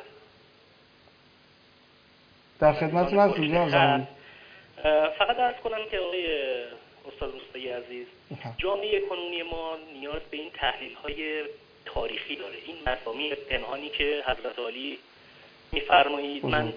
در خدمتتون هستیم جناب زمانی. فقط عرض کنم که آقای استاد مصطفی عزیز، جامعه کنونی ما نیاز به این تحلیل‌های تاریخی داره. این مفاهیم پنهانی که حضرت علی می‌فرمایید، من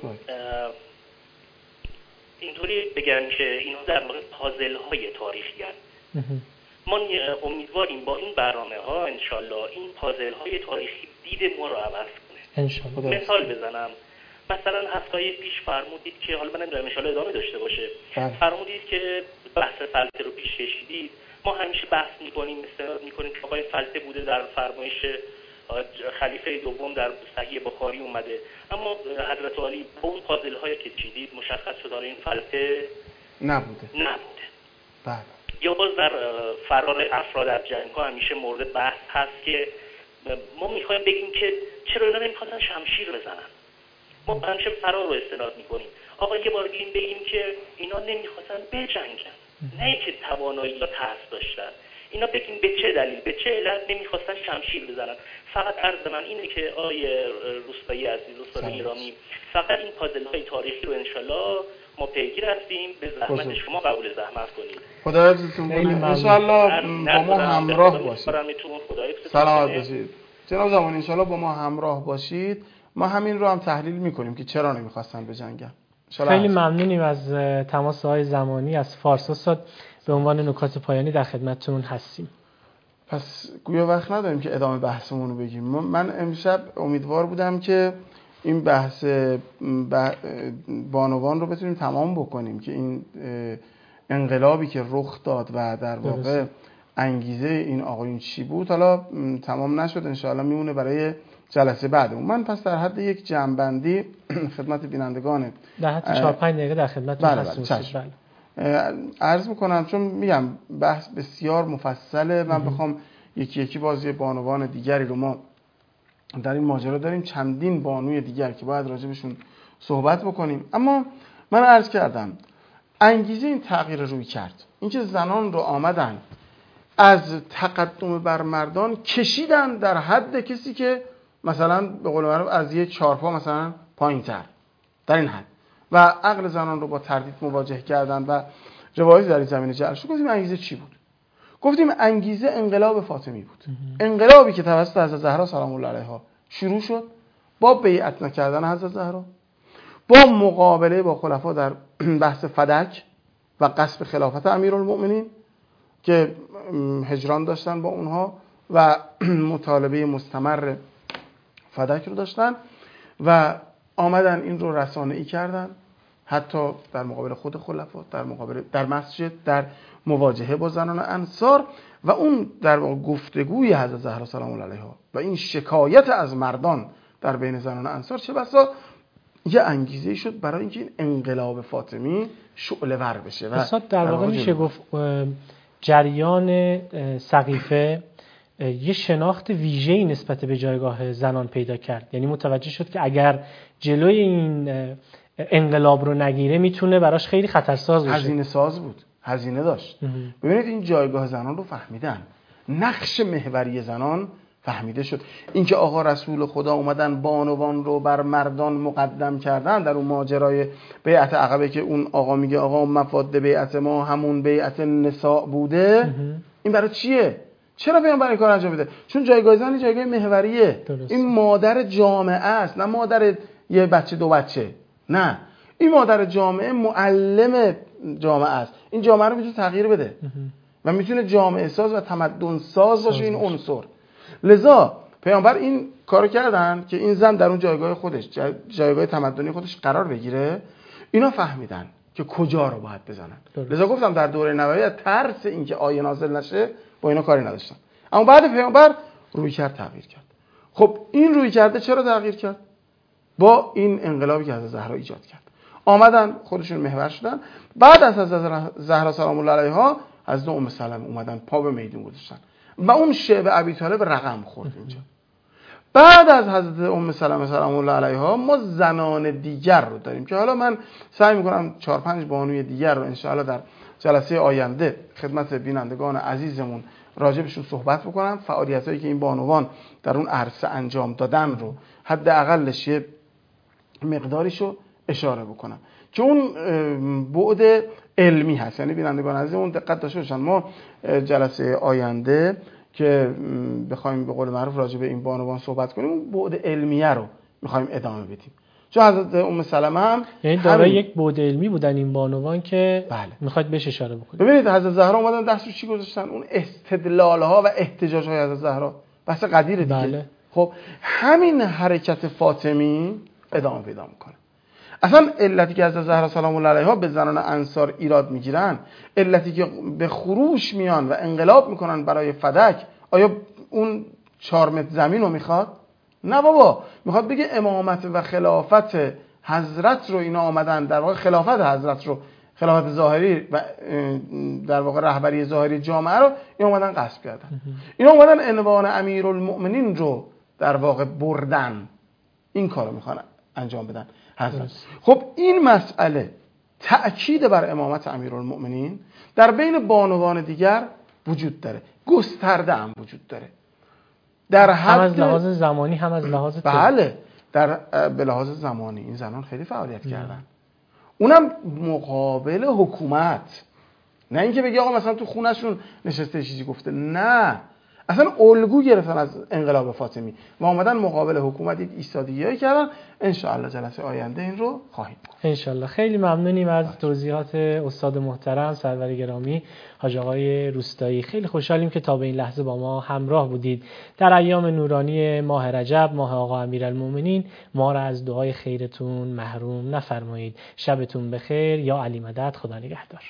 اینطوری بگم که اینا در واقع پازل‌های تاریخی هستند. ما امیدواریم با این برنامه‌ها انشالله این پازل‌های تاریخی دید ما رو عوض کنه. مثال بزنم، مثلا هفته‌های پیش فرمودید که حالا من نمی‌دونم انشالله ادامه داشته باشه، فرمودید که بحث فلسفه رو پیش کشیدید. ما همیشه بحث می‌کنیم، استناد می‌کنیم که آقای فلسفه بوده، در فرمایش خلیفه دوم در صحیح بخاری اومده، اما حضرت علی با اون پازل‌هایی که چیدید مشخص شد این فلسفه نبوده. بله. یا باز در فرار افراد از جنگ‌ها همیشه مورد بحث هست که ما می‌خوایم بگیم که چرا اینا نمی‌خواستن شمشیر بزنن. ما همیشه فرار رو استناد می‌کنیم. آقا یه بار بگیم که اینا نمی‌خواستن بجنگن، نه که توانایی یا ترس داشتن. اینا بگیم به چه دلیل، به چه علت نمی‌خواستن شمشیر بزنن. فقط عرض من اینه که آیه روستایی عزیز، استاد گرامی، فقط این پازل‌های تاریخی رو انشالله ما پیگیر هستیم، به زحمت شما قبول زحمت کنید. خدا حفظتون کنه. انشالله با ما همراه باشید. سلامت باشید. جناب زمانی انشالله با ما همراه باشید. ما همین رو هم تحلیل می‌کنیم که چرا نمی‌خواستن بجنگن. خیلی ممنونیم از تماس های زمانی از فارس. استاد به عنوان نکات پایانی در خدمتتون هستیم. پس گویا وقت نداریم که ادامه بحثمون رو بگیم. من امشب امیدوار بودم که این بحث بانوان رو بتونیم تمام بکنیم که این انقلابی که رخ داد و در واقع انگیزه این آقایون چی بود حالا تمام نشد، انشاءالله میمونه برای جلسه بعدمون. من پس در حد یک جمع‌بندی خدمت بینندگان در حد 4-5 دقیقه در خدمتتون هستم. عرض میکنم چون میگم بحث بسیار مفصله، من بخوام یکی یکی بازی بانوان دیگری رو ما در این ماجرا داریم، چندین بانوی دیگر که باید راجبشون صحبت بکنیم. اما من عرض کردم انگیزه این تغییر روی کرد، اینکه زنان رو آمدن از تقدم بر مردان کشیدن در حد کسی که مثلا به قول معروف از یک چارپا مثلا پایین تر، در این حد، و عقل زنان رو با تردید مواجه کردن و روایت در این زمینه جعل شد. گفتیم انگیزه چی بود؟ گفتیم انگیزه انقلاب فاطمی بود. انقلابی که توسط حضرت زهرا سلام الله علیها شروع شد با بیعت نکردن حضرت زهرا، با مقابله با خلفا در بحث فدک و غصب خلافت امیرالمؤمنین که هجران داشتن با اونها و مطالبه مستمر فدک رو داشتن و آمدن این رو رسانه‌ای کردن. حتی در مقابل خود خلفا، در مسجد، در مواجهه با زنان انصار و اون در واقع گفتگوی حضرت زهرا سلام الله علیها و این شکایت از مردان در بین زنان انصار چه بسا یه انگیزه شد برای اینکه این انقلاب فاطمی شعله ور بشه. و در واقع میشه گفت جریان سقیفه یه شناخت ویژه‌ای نسبت به جایگاه زنان پیدا کرد. یعنی متوجه شد که اگر جلوی این انقلاب رو نگیره میتونه براش خیلی خطرساز بشه. هزینه ساز بود، هزینه داشت. ببینید این جایگاه زنان رو فهمیدن، نقش محوری زنان فهمیده شد. اینکه آقا رسول خدا اومدن بانوان رو بر مردان مقدم کردن در اون ماجرای بیعت عقبه که اون آقا میگه آقا مفاد بیعت ما همون بیعت نساء بوده، این برای چیه؟ چرا پیامبر این کار انجام میده؟ چون جایگاه زن جایگاه محوریه. این مادر جامعه است، نه مادر یه بچه دو بچه. نه، این مادر جامعه معلم جامعه است. این جامعه رو میتونه تغییر بده و میتونه جامعه ساز و تمدن ساز باشه این عنصر. لذا پیامبر این کارو کردن که این زن در اون جایگاه خودش، جایگاه تمدنی خودش قرار بگیره. اینا فهمیدن که کجا رو باید بزنن. لذا گفتم در دوره نبوی ترس این که آیه نازل نشه با اینا کاری نداشتن. اما بعد پیامبر رویکرد تغییر کرد. خب این رویکرد چرا تغییر کرد؟ با این انقلابی که حضرت زهرا ایجاد کرد. آمدن خودشون محور شدن. بعد از حضرت زهرا سلام الله علیها حضرت ام سلمه اومدن پا به میدون گذاشتن و اون شعب ابی طالب رقم خورد اینجا. بعد از حضرت ام سلمه سلام الله علیها ما زنان دیگر رو داریم که حالا من سعی میکنم 4-5 بانوی دیگر رو انشاءالله در جلسه آینده خدمت بینندگان عزیزمون راجبشون صحبت بکنم. فعالیتایی که این بانوان در اون عرصه انجام دادن رو حداقلش یه مقداریشو اشاره بکنم که اون بعد علمی هست. یعنی بینندگان عزیزمون دقت داشته باشن، ما جلسه آینده که بخوایم به قول معروف راجع به این بانوان صحبت کنیم اون بعد علمیه رو میخوایم ادامه بدیم. چون حضرت ام سلمه هم یعنی داره یک بعد علمی بودن این بانوان که میخواید بهش اشاره بکنید. ببینید حضرت زهرا اومدن دست رو چی گذاشتن؟ اون استدلال‌ها و احتجاج‌های حضرت زهرا بحث قدیر دیگه. بله. خب همین حرکت فاطمی ادامه پیدا میکنه. اصلا علتی که حضرت زهرا سلام الله علیها به زنان انصار ایراد میگیرن، علتی که به خروش میان و انقلاب میکنن برای فدک، آیا اون 4 متر زمین رو میخواد؟ نه بابا، میخواد بگه امامت و خلافت حضرت رو اینا آمدن، در واقع خلافت حضرت رو، خلافت ظاهری و در واقع رهبری ظاهری جامعه رو اینا آمدن غصب کردن. اینا آمدن عنوان امیرالمؤمنین رو در واقع بردن. این کارو میخوان انجام بدن حضرت. خب این مسئله تأکید بر امامت امیرالمؤمنین در بین بانوان دیگر وجود داره، گسترده هم وجود داره، در حد هم از لحاظ زمانی هم از لحاظ بله به لحاظ زمانی این زنان خیلی فعالیت کردن، اونم مقابل حکومت. نه اینکه بگی آقا مثلا تو خونهشون نشسته چیزی گفته، نه، اصلا الگو گرفتن از انقلاب فاطمی و آمدن مقابل حکومت یک ایستادگی‌هایی کردن. انشاءالله جلسه آینده این رو خواهیم گفت. انشاءالله. خیلی ممنونیم از توضیحات استاد محترم سرور گرامی حاج آقای روستایی. خیلی خوشحالیم که تا به این لحظه با ما همراه بودید. در ایام نورانی ماه رجب، ماه آقا امیرالمومنین، ما را از دعای خیرتون محروم نفرمایید. شبتون بخیر. یا علی مدد. خدا نگهدار.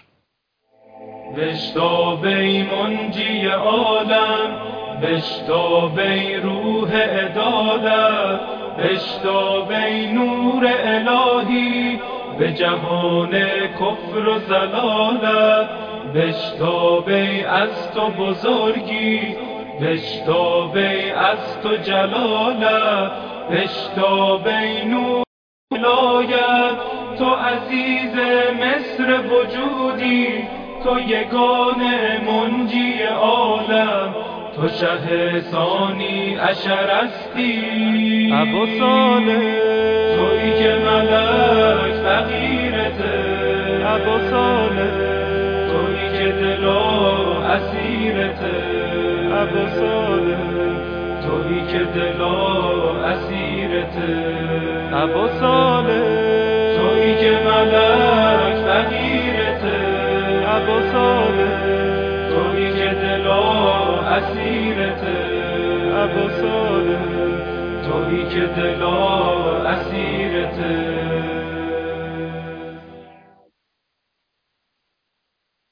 بشتابی منجی عالم، بشتابی روح عدالت، بشتابی نور الهی به جهان کفر و ضلالت، بشتابی از تو بزرگی، بشتابی از تو جلالت، بشتابی نور ولایت، تو عزیز مصر وجودی، تو یگانه منجی عالم، تو شه ثانی عشر هستی، ابو صالح تویی که ملک فقیرته، ابو صالح تویی که دلا اسیرته، ابو صالح تویی که دلا اسیرته، ابو صالح تویی که ملک فقیرته، ابو صالح تویی که دلا اسیرته، ابو صالح تویی که دلا اسیرته.